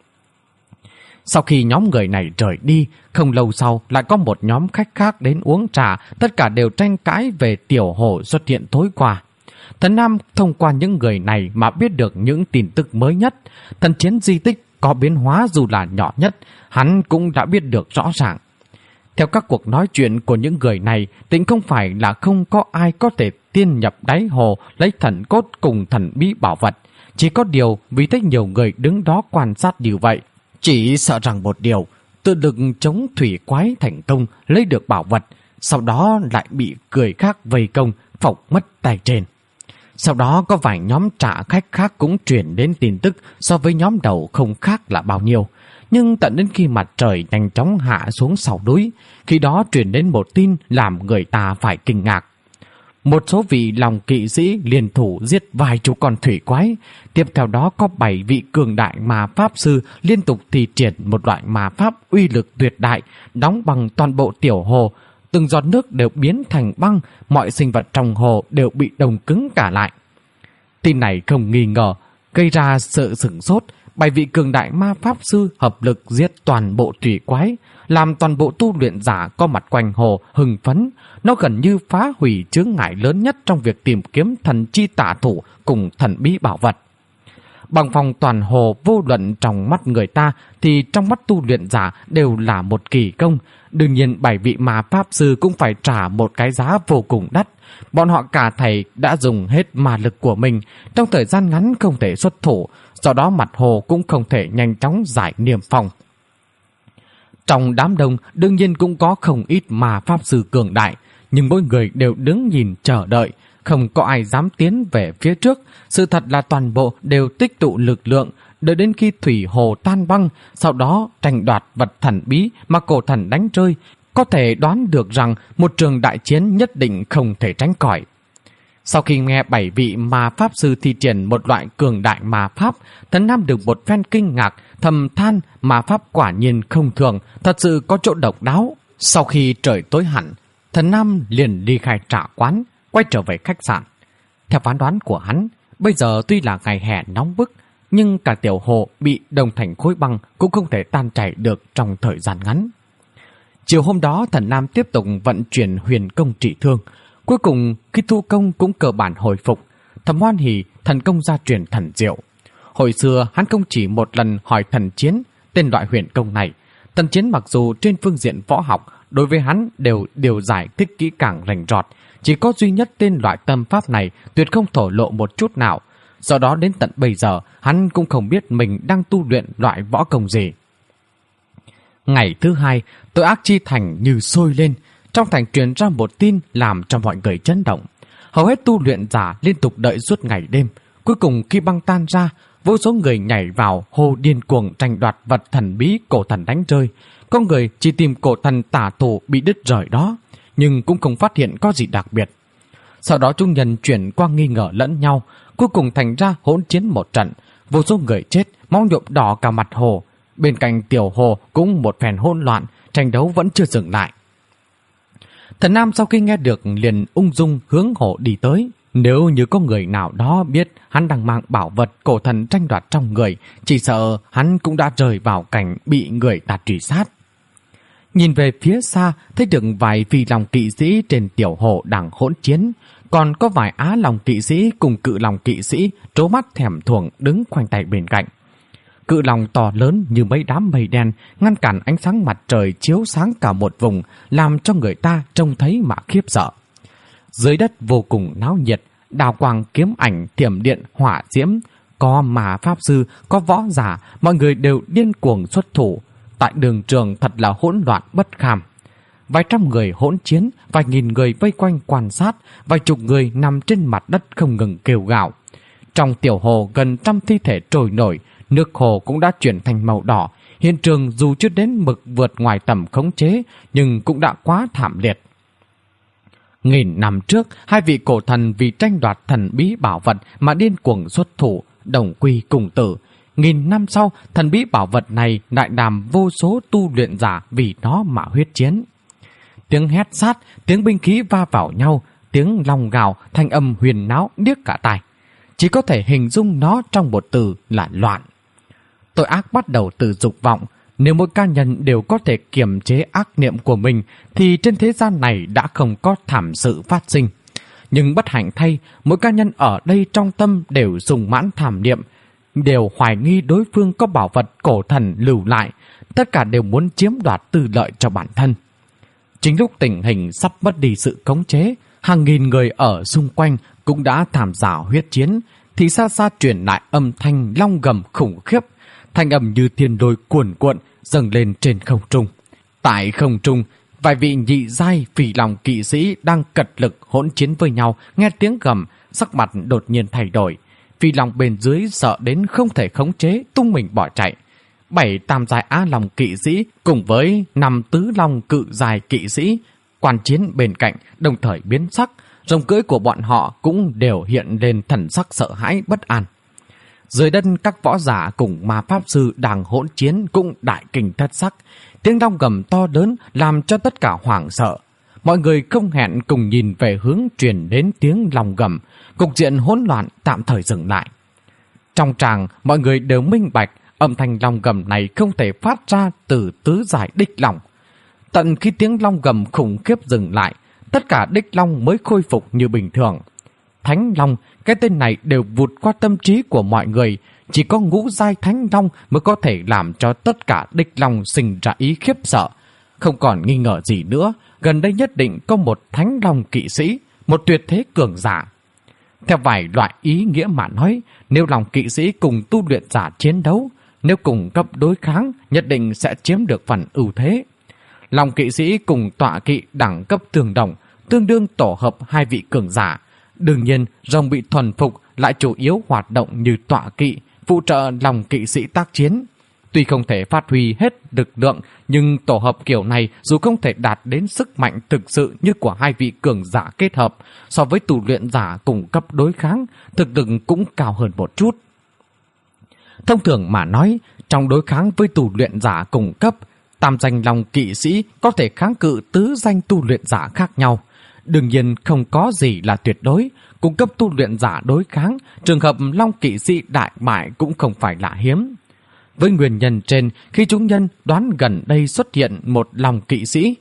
Sau khi nhóm người này rời đi, không lâu sau lại có một nhóm khách khác đến uống trà, tất cả đều tranh cãi về tiểu hồ xuất hiện tối qua. Thần Nam thông qua những người này mà biết được những tin tức mới nhất. Thần chiến di tích có biến hóa dù là nhỏ nhất, hắn cũng đã biết được rõ ràng. Theo các cuộc nói chuyện của những người này, tính không phải là không có ai có thể tiên nhập đáy hồ lấy thần cốt cùng thần bí bảo vật. Chỉ có điều vì thấy nhiều người đứng đó quan sát như vậy, chỉ sợ rằng một điều, tự lực chống thủy quái thành công lấy được bảo vật, sau đó lại bị người khác vây công, phộc mất tay trên. Sau đó có vài nhóm trả khách khác cũng truyền đến tin tức so với nhóm đầu không khác là bao nhiêu. Nhưng tận đến khi mặt trời nhanh chóng hạ xuống sau núi, khi đó truyền đến một tin làm người ta phải kinh ngạc. Một số vị lòng kỵ sĩ liên thủ giết vài chục con thủy quái. Tiếp theo đó có bảy vị cường đại ma pháp sư liên tục thi triển một loại ma pháp uy lực tuyệt đại, đóng bằng toàn bộ tiểu hồ. Từng giọt nước đều biến thành băng, mọi sinh vật trong hồ đều bị đông cứng cả lại. Tin này không nghi ngờ gây ra sự sửng sốt. Bảy vị cường đại ma pháp sư hợp lực giết toàn bộ thủy quái, làm toàn bộ tu luyện giả có mặt quanh hồ hưng phấn. Nó gần như phá hủy chướng ngại lớn nhất trong việc tìm kiếm thần chi tả thủ cùng thần bí bảo vật. Bằng phòng toàn hồ vô luận trong mắt người ta thì trong mắt tu luyện giả đều là một kỳ công. Đương nhiên bảy vị ma pháp sư cũng phải trả một cái giá vô cùng đắt. Bọn họ cả thầy đã dùng hết ma lực của mình, trong thời gian ngắn không thể xuất thủ, do đó mặt hồ cũng không thể nhanh chóng giải niêm phong. Trong đám đông đương nhiên cũng có không ít ma pháp sư cường đại, nhưng mỗi người đều đứng nhìn chờ đợi, không có ai dám tiến về phía trước. Sự thật là toàn bộ đều tích tụ lực lượng, đợi đến khi thủy hồ tan băng, sau đó tranh đoạt vật thần bí mà cổ thần đánh rơi. Có thể đoán được rằng một trường đại chiến nhất định không thể tránh khỏi. Sau khi nghe bảy vị ma pháp sư thi triển một loại cường đại ma pháp, Thần Nam được một phen kinh ngạc, thầm than ma pháp quả nhiên không thường, thật sự có chỗ độc đáo. Sau khi trời tối hẳn, Thần Nam liền đi khai trà quán, quay trở về khách sạn. Theo phán đoán của hắn, bây giờ tuy là ngày hè nóng bức, nhưng cả tiểu hồ bị đông thành khối băng cũng không thể tan chảy được trong thời gian ngắn. Chiều hôm đó, Thần Nam tiếp tục vận chuyển huyền công trị thương. Cuối cùng, khi thu công cũng cơ bản hồi phục, thầm hoan hỉ thần công gia truyền thần diệu. Hồi xưa, hắn không chỉ một lần hỏi thần chiến tên loại huyền công này. Thần chiến mặc dù trên phương diện võ học, đối với hắn đều đều giải thích kỹ càng rành rọt. Chỉ có duy nhất tên loại tâm pháp này tuyệt không thổ lộ một chút nào. Do đó đến tận bây giờ, hắn cũng không biết mình đang tu luyện loại võ công gì. Ngày thứ hai, tội ác chi thành như sôi lên. Trong thành truyền ra một tin làm cho mọi người chấn động. Hầu hết tu luyện giả liên tục đợi suốt ngày đêm. Cuối cùng khi băng tan ra, vô số người nhảy vào hồ điên cuồng tranh đoạt vật thần bí cổ thần đánh rơi. Có người chỉ tìm cổ thần tả thủ bị đứt rời đó, nhưng cũng không phát hiện có gì đặc biệt. Sau đó chúng nhân chuyển qua nghi ngờ lẫn nhau, cuối cùng thành ra hỗn chiến một trận. Vô số người chết, máu nhuộm đỏ cả mặt hồ. Bên cạnh tiểu hồ cũng một phen hỗn loạn, tranh đấu vẫn chưa dừng lại. Thần Nam sau khi nghe được liền ung dung hướng hồ đi tới. Nếu như có người nào đó biết hắn đang mang bảo vật cổ thần tranh đoạt trong người, chỉ sợ hắn cũng đã rơi vào cảnh bị người ta truy sát. Nhìn về phía xa, thấy được vài phi lòng kỵ sĩ trên tiểu hồ đang hỗn chiến, còn có vài á lòng kỵ sĩ cùng cự lòng kỵ sĩ trố mắt thèm thuồng đứng khoanh tay bên cạnh. Cự lòng to lớn như mấy đám mây đen ngăn cản ánh sáng mặt trời chiếu sáng cả một vùng, làm cho người ta trông thấy mà khiếp sợ. Dưới đất vô cùng náo nhiệt, đào quang kiếm ảnh thiểm điện hỏa diễm, có mà pháp sư, có võ giả, mọi người đều điên cuồng xuất thủ. Tại đường trường thật là hỗn loạn bất kham. Vài trăm người hỗn chiến, vài nghìn người vây quanh quan sát, vài chục người nằm trên mặt đất không ngừng kêu gào. Trong tiểu hồ gần trăm thi thể trôi nổi, nước hồ cũng đã chuyển thành màu đỏ. Hiện trường dù chưa đến mực vượt ngoài tầm khống chế, nhưng cũng đã quá thảm liệt. Nghìn năm trước, hai vị cổ thần vì tranh đoạt thần bí bảo vật mà điên cuồng xuất thủ, đồng quy cùng tử. Nghìn năm sau, thần bí bảo vật này lại làm vô số tu luyện giả vì nó mà huyết chiến. Tiếng hét sát, tiếng binh khí va vào nhau, tiếng long gào, thanh âm huyền náo điếc cả tai. Chỉ có thể hình dung nó trong một từ là loạn. Tội ác bắt đầu từ dục vọng. Nếu mỗi cá nhân đều có thể kiềm chế ác niệm của mình thì trên thế gian này đã không có thảm sự phát sinh. Nhưng bất hạnh thay, mỗi cá nhân ở đây trong tâm đều sùng mãn thảm niệm, đều hoài nghi đối phương có bảo vật cổ thần lưu lại, tất cả đều muốn chiếm đoạt tư lợi cho bản thân. Chính lúc tình hình sắp mất đi sự khống chế, hàng nghìn người ở xung quanh cũng đã tham gia huyết chiến, thì xa xa truyền lại âm thanh long gầm khủng khiếp, thanh âm như thiên đôi cuồn cuộn dâng lên trên không trung. Tại không trung, vài vị nhị giai phỉ lòng kỵ sĩ đang cật lực hỗn chiến với nhau, nghe tiếng gầm, sắc mặt đột nhiên thay đổi. Phi lòng bên dưới sợ đến không thể khống chế, tung mình bỏ chạy. Bảy tam giai á lòng kỵ sĩ cùng với năm tứ long cự giai kỵ sĩ quan chiến bên cạnh đồng thời biến sắc, rồng cưỡi của bọn họ cũng đều hiện lên thần sắc sợ hãi bất an. Dưới đất các võ giả cùng ma pháp sư đang hỗn chiến cũng đại kinh thất sắc, tiếng long gầm to lớn làm cho tất cả hoảng sợ. Mọi người không hẹn cùng nhìn về hướng truyền đến tiếng long gầm, cục diện hỗn loạn tạm thời dừng lại. Trong tràng, mọi người đều minh bạch âm thanh long gầm này không thể phát ra từ tứ giải đích long. Tận khi tiếng long gầm khủng khiếp dừng lại, tất cả đích long mới khôi phục như bình thường. Thánh long, cái tên này đều vụt qua tâm trí của mọi người, chỉ có ngũ giai thánh long mới có thể làm cho tất cả đích long sinh ra ý khiếp sợ. Không còn nghi ngờ gì nữa, gần đây nhất định có một thánh long kỵ sĩ, một tuyệt thế cường giả. Theo vài loại ý nghĩa mà nói, nếu lòng kỵ sĩ cùng tu luyện giả chiến đấu, nếu cùng cấp đối kháng, nhất định sẽ chiếm được phần ưu thế. Lòng kỵ sĩ cùng tọa kỵ đẳng cấp tương đồng, tương đương tổ hợp hai vị cường giả. Đương nhiên, rồng bị thuần phục lại chủ yếu hoạt động như tọa kỵ, phụ trợ lòng kỵ sĩ tác chiến. Tuy không thể phát huy hết lực lượng, nhưng tổ hợp kiểu này dù không thể đạt đến sức mạnh thực sự như của hai vị cường giả kết hợp, so với tu luyện giả cùng cấp đối kháng, thực lực cũng cao hơn một chút. Thông thường mà nói, trong đối kháng với tu luyện giả cùng cấp, tam danh long kỵ sĩ có thể kháng cự tứ danh tu luyện giả khác nhau. Đương nhiên không có gì là tuyệt đối, cùng cấp tu luyện giả đối kháng, trường hợp long kỵ sĩ đại bại cũng không phải là hiếm. Với nguyên nhân trên, khi chúng nhân đoán gần đây xuất hiện một long kỵ sĩ,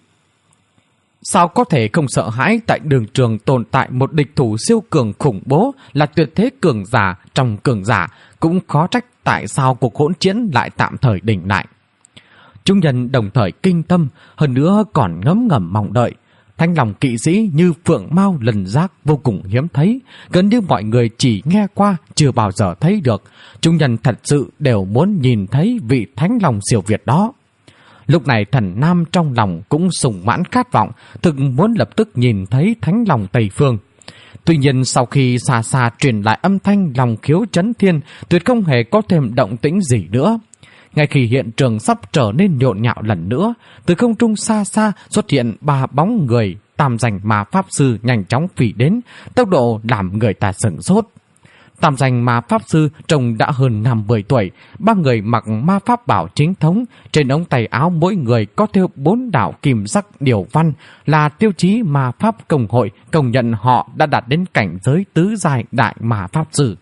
sao có thể không sợ hãi tại đường trường tồn tại một địch thủ siêu cường khủng bố là tuyệt thế cường giả trong cường giả, cũng khó trách tại sao cuộc hỗn chiến lại tạm thời đình lại. Chúng nhân đồng thời kinh tâm, hơn nữa còn ngấm ngầm mong đợi. Thanh long kỵ sĩ như phượng mao lần giác vô cùng hiếm thấy, gần như mọi người chỉ nghe qua, chưa bao giờ thấy được. Chúng nhân thật sự đều muốn nhìn thấy vị thánh long siêu việt đó. Lúc này thần nam trong lòng cũng sùng mãn khát vọng, thực muốn lập tức nhìn thấy thánh long Tây Phương. Tuy nhiên sau khi xa xa truyền lại âm thanh long khiếu chấn thiên, tuyệt không hề có thêm động tĩnh gì nữa. Ngay khi hiện trường sắp trở nên nhộn nhạo lần nữa, từ không trung xa xa xuất hiện ba bóng người, tam danh ma pháp sư nhanh chóng phỉ đến, tốc độ làm người ta sửng sốt. Tam danh ma pháp sư trông đã hơn năm mươi tuổi, ba người mặc ma pháp bảo chính thống, trên ống tay áo mỗi người có thêu bốn đạo kim sắc điều văn, là tiêu chí ma pháp công hội công nhận họ đã đạt đến cảnh giới tứ giai đại ma pháp sư.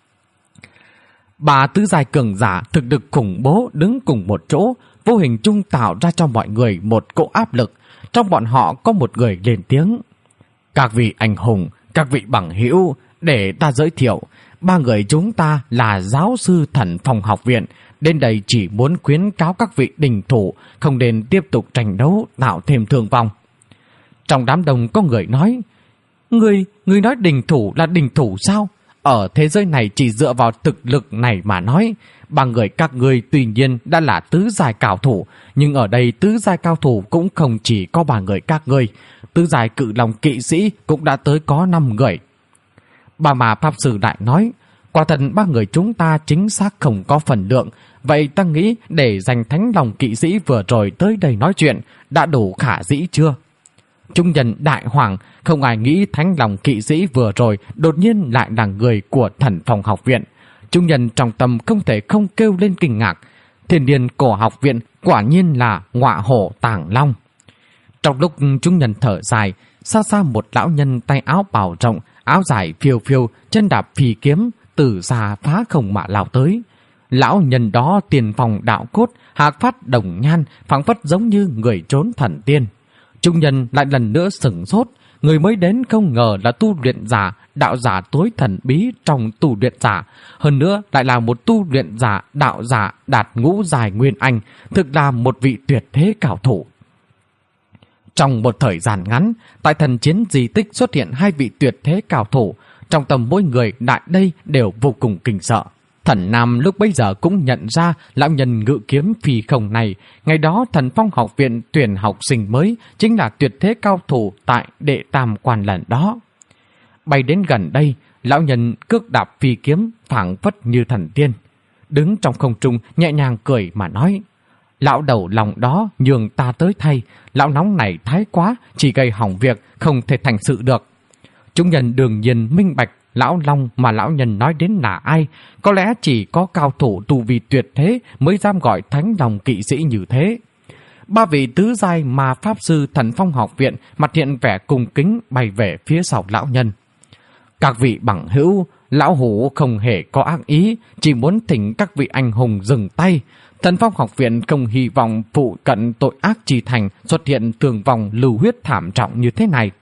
Ba tứ giai cường giả thực lực khủng bố đứng cùng một chỗ, vô hình chung tạo ra cho mọi người một cỗ áp lực. Trong bọn họ có một người lên tiếng: "Các vị anh hùng, các vị bằng hữu, để ta giới thiệu, ba người chúng ta là giáo sư Thần Phong học viện, đến đây chỉ muốn khuyến cáo các vị đình thủ không nên tiếp tục tranh đấu tạo thêm thương vong." Trong đám đông có người nói: Người, người nói đình thủ là đình thủ sao? Ở thế giới này chỉ dựa vào thực lực này mà nói, ba người các ngươi tuy nhiên đã là tứ giai cao thủ, nhưng ở đây tứ giai cao thủ cũng không chỉ có ba người các ngươi, tứ giai cự long kỵ sĩ cũng đã tới có năm người. Bà mà pháp sư đại nói: "Quả thật ba người chúng ta chính xác không có phần lượng, vậy ta nghĩ để dành thánh long kỵ sĩ vừa rồi tới đây nói chuyện đã đủ khả dĩ chưa?" Chúng nhân đại hoàng, không ai nghĩ thánh long kỵ sĩ vừa rồi đột nhiên lại là người của Thần Phong học viện. Chúng nhân trong tâm không thể không kêu lên kinh ngạc. Thiên Điền Cổ học viện quả nhiên là ngọa hổ tàng long. Trong lúc chúng nhân thở dài, xa xa một lão nhân tay áo bào rộng, áo dài phiêu phiêu, chân đạp phi kiếm, từ xa phá không mà lao tới. Lão nhân đó tiền phòng đạo cốt, hạc phát đồng nhan, phảng phất giống như người trốn thần tiên. Chúng nhân lại lần nữa sửng sốt, người mới đến không ngờ là tu luyện giả, đạo giả tối thần bí trong tu luyện giả, hơn nữa lại là một tu luyện giả, đạo giả đạt ngũ giai nguyên anh, thực là một vị tuyệt thế cao thủ. Trong một thời gian ngắn, tại thần chiến di tích xuất hiện hai vị tuyệt thế cao thủ, trong tâm mỗi người đại đây đều vô cùng kinh sợ. Thần Nam lúc bấy giờ cũng nhận ra lão nhân ngự kiếm phi không này, ngày đó Thần Phong học viện tuyển học sinh mới chính là tuyệt thế cao thủ tại đệ tam quan lần đó. Bay đến gần đây, lão nhân cước đạp phi kiếm phảng phất như thần tiên, đứng trong không trung nhẹ nhàng cười mà nói: "Lão đầu lòng đó nhường ta tới thay, lão nóng này thái quá, chỉ gây hỏng việc, không thể thành sự được." Chúng nhân đương nhiên minh bạch lão long mà lão nhân nói đến là ai. Có lẽ chỉ có cao thủ tu vi tuyệt thế mới dám gọi thánh lòng kỵ sĩ như thế. Ba vị tứ giai mà pháp sư Thần Phong học viện mặt hiện vẻ cung kính bay về phía sau lão nhân. Các vị bằng hữu, lão hủ không hề có ác ý, chỉ muốn thỉnh các vị anh hùng dừng tay. Thần Phong học viện không hy vọng phụ cận tội ác chi thành xuất hiện thương vong lưu huyết thảm trọng như thế này.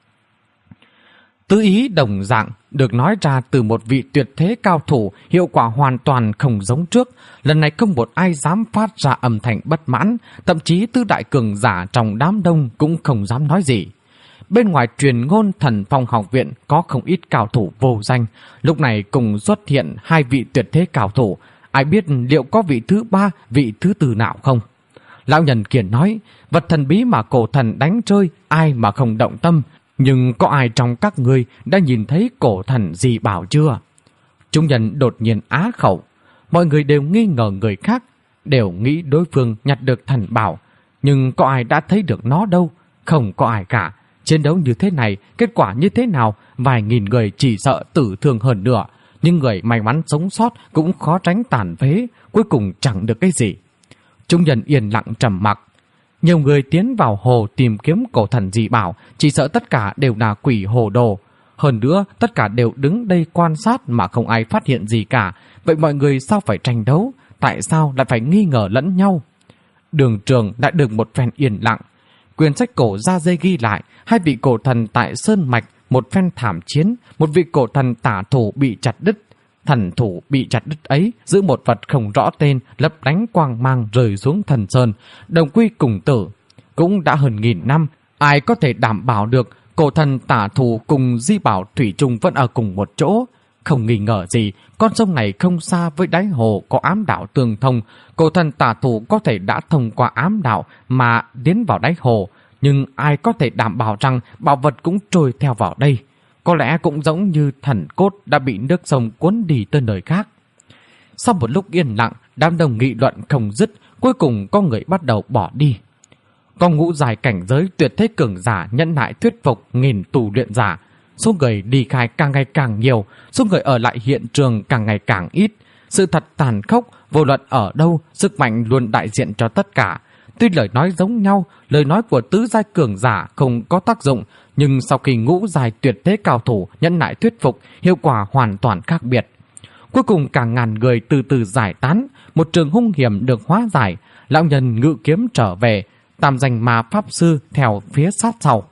Tứ ý đồng dạng được nói ra từ một vị tuyệt thế cao thủ, hiệu quả hoàn toàn không giống trước. Lần này không một ai dám phát ra âm thanh bất mãn, thậm chí tứ đại cường giả trong đám đông cũng không dám nói gì. Bên ngoài truyền ngôn Thần Phong học viện có không ít cao thủ vô danh, lúc này cùng xuất hiện hai vị tuyệt thế cao thủ, ai biết liệu có vị thứ ba, vị thứ tư nào không? Lão nhân Kiền nói, vật thần bí mà cổ thần đánh rơi, ai mà không động tâm, nhưng có ai trong các ngươi đã nhìn thấy cổ thần gì bảo chưa? Chúng nhân đột nhiên á khẩu, mọi người đều nghi ngờ người khác, đều nghĩ đối phương nhặt được thần bảo, nhưng có ai đã thấy được nó đâu, không có ai cả. Chiến đấu như thế này, kết quả như thế nào, vài nghìn người chỉ sợ tử thương hơn nữa, nhưng người may mắn sống sót cũng khó tránh tàn phế, cuối cùng chẳng được cái gì. Chúng nhân yên lặng trầm mặc. Nhiều người tiến vào hồ tìm kiếm cổ thần dị bảo, chỉ sợ tất cả đều là quỷ hồ đồ. Hơn nữa, tất cả đều đứng đây quan sát mà không ai phát hiện gì cả. Vậy mọi người sao phải tranh đấu? Tại sao lại phải nghi ngờ lẫn nhau? Đường trường đã được một phen yên lặng. Quyển sách cổ ra dây ghi lại, hai vị cổ thần tại Sơn Mạch một phen thảm chiến, một vị cổ thần tả thủ bị chặt đứt. Thần thủ bị chặt đứt ấy giữ một vật không rõ tên, lấp lánh quang mang rơi xuống thần sơn, đồng quy cùng tử. Cũng đã hơn nghìn năm, ai có thể đảm bảo được cổ thần tả thủ cùng di bảo thủy chung vẫn ở cùng một chỗ? Không nghi ngờ gì, con sông này không xa với đáy hồ có ám đạo tương thông, cổ thần tả thủ có thể đã thông qua ám đạo mà tiến vào đáy hồ, nhưng ai có thể đảm bảo rằng bảo vật cũng trôi theo vào đây? Có lẽ cũng giống như thần cốt đã bị nước sông cuốn đi tới nơi khác. Sau một lúc yên lặng, đám đông nghị luận không dứt, cuối cùng có người bắt đầu bỏ đi. Con ngũ dài cảnh giới tuyệt thế cường giả nhẫn nại thuyết phục nghìn tù luyện giả. Số người đi khai càng ngày càng nhiều, số người ở lại hiện trường càng ngày càng ít. Sự thật tàn khốc, vô luận ở đâu, sức mạnh luôn đại diện cho tất cả. Tuy lời nói giống nhau, lời nói của tứ giai cường giả không có tác dụng, nhưng sau khi ngũ giai tuyệt thế cao thủ nhẫn nại thuyết phục, hiệu quả hoàn toàn khác biệt. Cuối cùng cả ngàn người từ từ giải tán, một trường hung hiểm được hóa giải, lão nhân ngự kiếm trở về, tam danh ma pháp sư theo phía sát sau.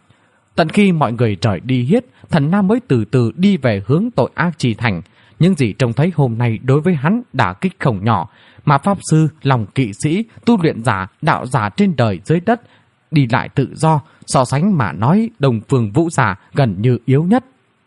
Tận khi mọi người rời đi hết, thần nam mới từ từ đi về hướng tội ác chi thành. Những gì trông thấy hôm nay đối với hắn đả kích không nhỏ. Mà pháp sư, lòng kỵ sĩ, tu luyện giả, đạo giả trên đời dưới đất đi lại tự do, so sánh mà nói Đông Phương Vũ giả gần như yếu nhất.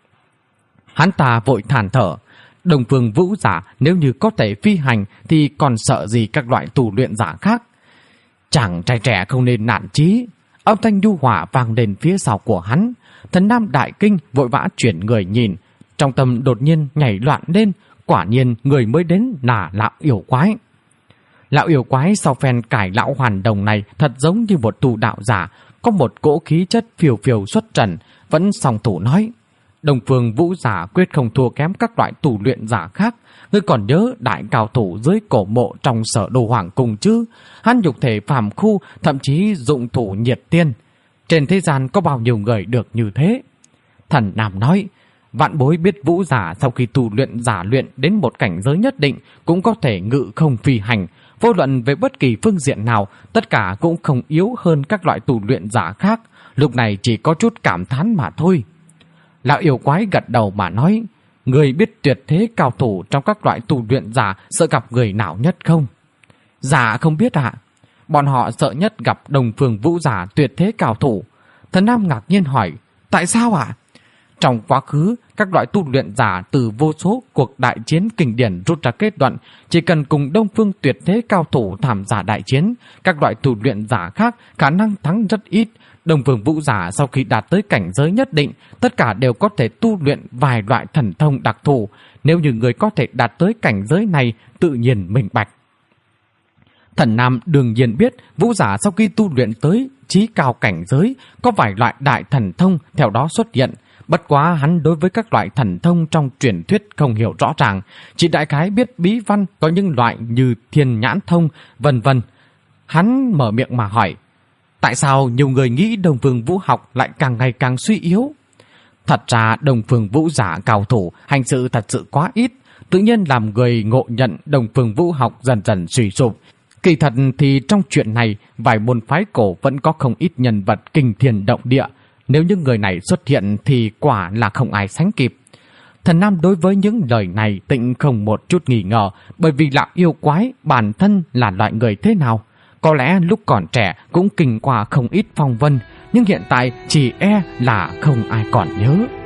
Hắn ta vội than thở, Đông Phương Vũ giả nếu như có thể phi hành thì còn sợ gì các loại tu luyện giả khác. Chàng trai trẻ không nên nản chí. Âm thanh nhu hòa vang lên phía sau của hắn. Thần nam đại kinh vội vã chuyển người nhìn, trong tâm đột nhiên nhảy loạn lên. Quả nhiên người mới đến là lão yêu quái. Lão yêu quái sau phen cải lão hoàn đồng này thật giống như một tu đạo giả, có một cỗ khí chất phiêu phiêu xuất trần, vẫn song thủ nói: Đông Phương Vũ giả quyết không thua kém các loại tu luyện giả khác. Ngươi còn nhớ đại cao thủ dưới cổ mộ trong Sở Đồ Hoàng Cung chứ? Hắn nhục thể phàm khu, thậm chí dụng thủ nhiệt tiên. Trên thế gian có bao nhiêu người được như thế? Thần Nam nói: Vạn bối biết Vũ giả sau khi tu luyện giả luyện đến một cảnh giới nhất định cũng có thể ngự không phi hành. Vô luận về bất kỳ phương diện nào, tất cả cũng không yếu hơn các loại tu luyện giả khác. Lúc này chỉ có chút cảm thán mà thôi. Lão yêu quái gật đầu mà nói: Người biết tuyệt thế cao thủ trong các loại tu luyện giả sợ gặp người nào nhất không? Dạ không biết ạ. Bọn họ sợ nhất gặp Đông Phương Vũ giả tuyệt thế cao thủ. Thần Nam ngạc nhiên hỏi: Tại sao ạ? Trong quá khứ, các loại tu luyện giả từ vô số cuộc đại chiến kinh điển rút ra kết luận, chỉ cần cùng Đông Phương tuyệt thế cao thủ tham gia đại chiến, các loại tu luyện giả khác khả năng thắng rất ít. Đông Phương Vũ giả sau khi đạt tới cảnh giới nhất định, tất cả đều có thể tu luyện vài loại thần thông đặc thù. Nếu như người có thể đạt tới cảnh giới này, tự nhiên minh bạch. Thần Nam đương nhiên biết Vũ giả sau khi tu luyện tới chí cao cảnh giới, có vài loại đại thần thông theo đó xuất hiện. Bất quá hắn đối với các loại thần thông trong truyền thuyết không hiểu rõ ràng, chỉ đại khái biết bí văn có những loại như thiên nhãn thông, vân vân. Hắn mở miệng mà hỏi, tại sao nhiều người nghĩ Đông Phương Vũ học lại càng ngày càng suy yếu? Thật ra Đông Phương Vũ giả cao thủ, hành sự thật sự quá ít, tự nhiên làm người ngộ nhận Đông Phương Vũ học dần dần suy sụp. Kỳ thật thì trong chuyện này, vài môn phái cổ vẫn có không ít nhân vật kinh thiên động địa. Nếu những người này xuất hiện thì quả là không ai sánh kịp. Thần Nam đối với những lời này tịnh không một chút nghi ngờ, bởi vì lão yêu quái bản thân là loại người thế nào. Có lẽ lúc còn trẻ cũng kinh qua không ít phong vân, nhưng hiện tại chỉ e là không ai còn nhớ.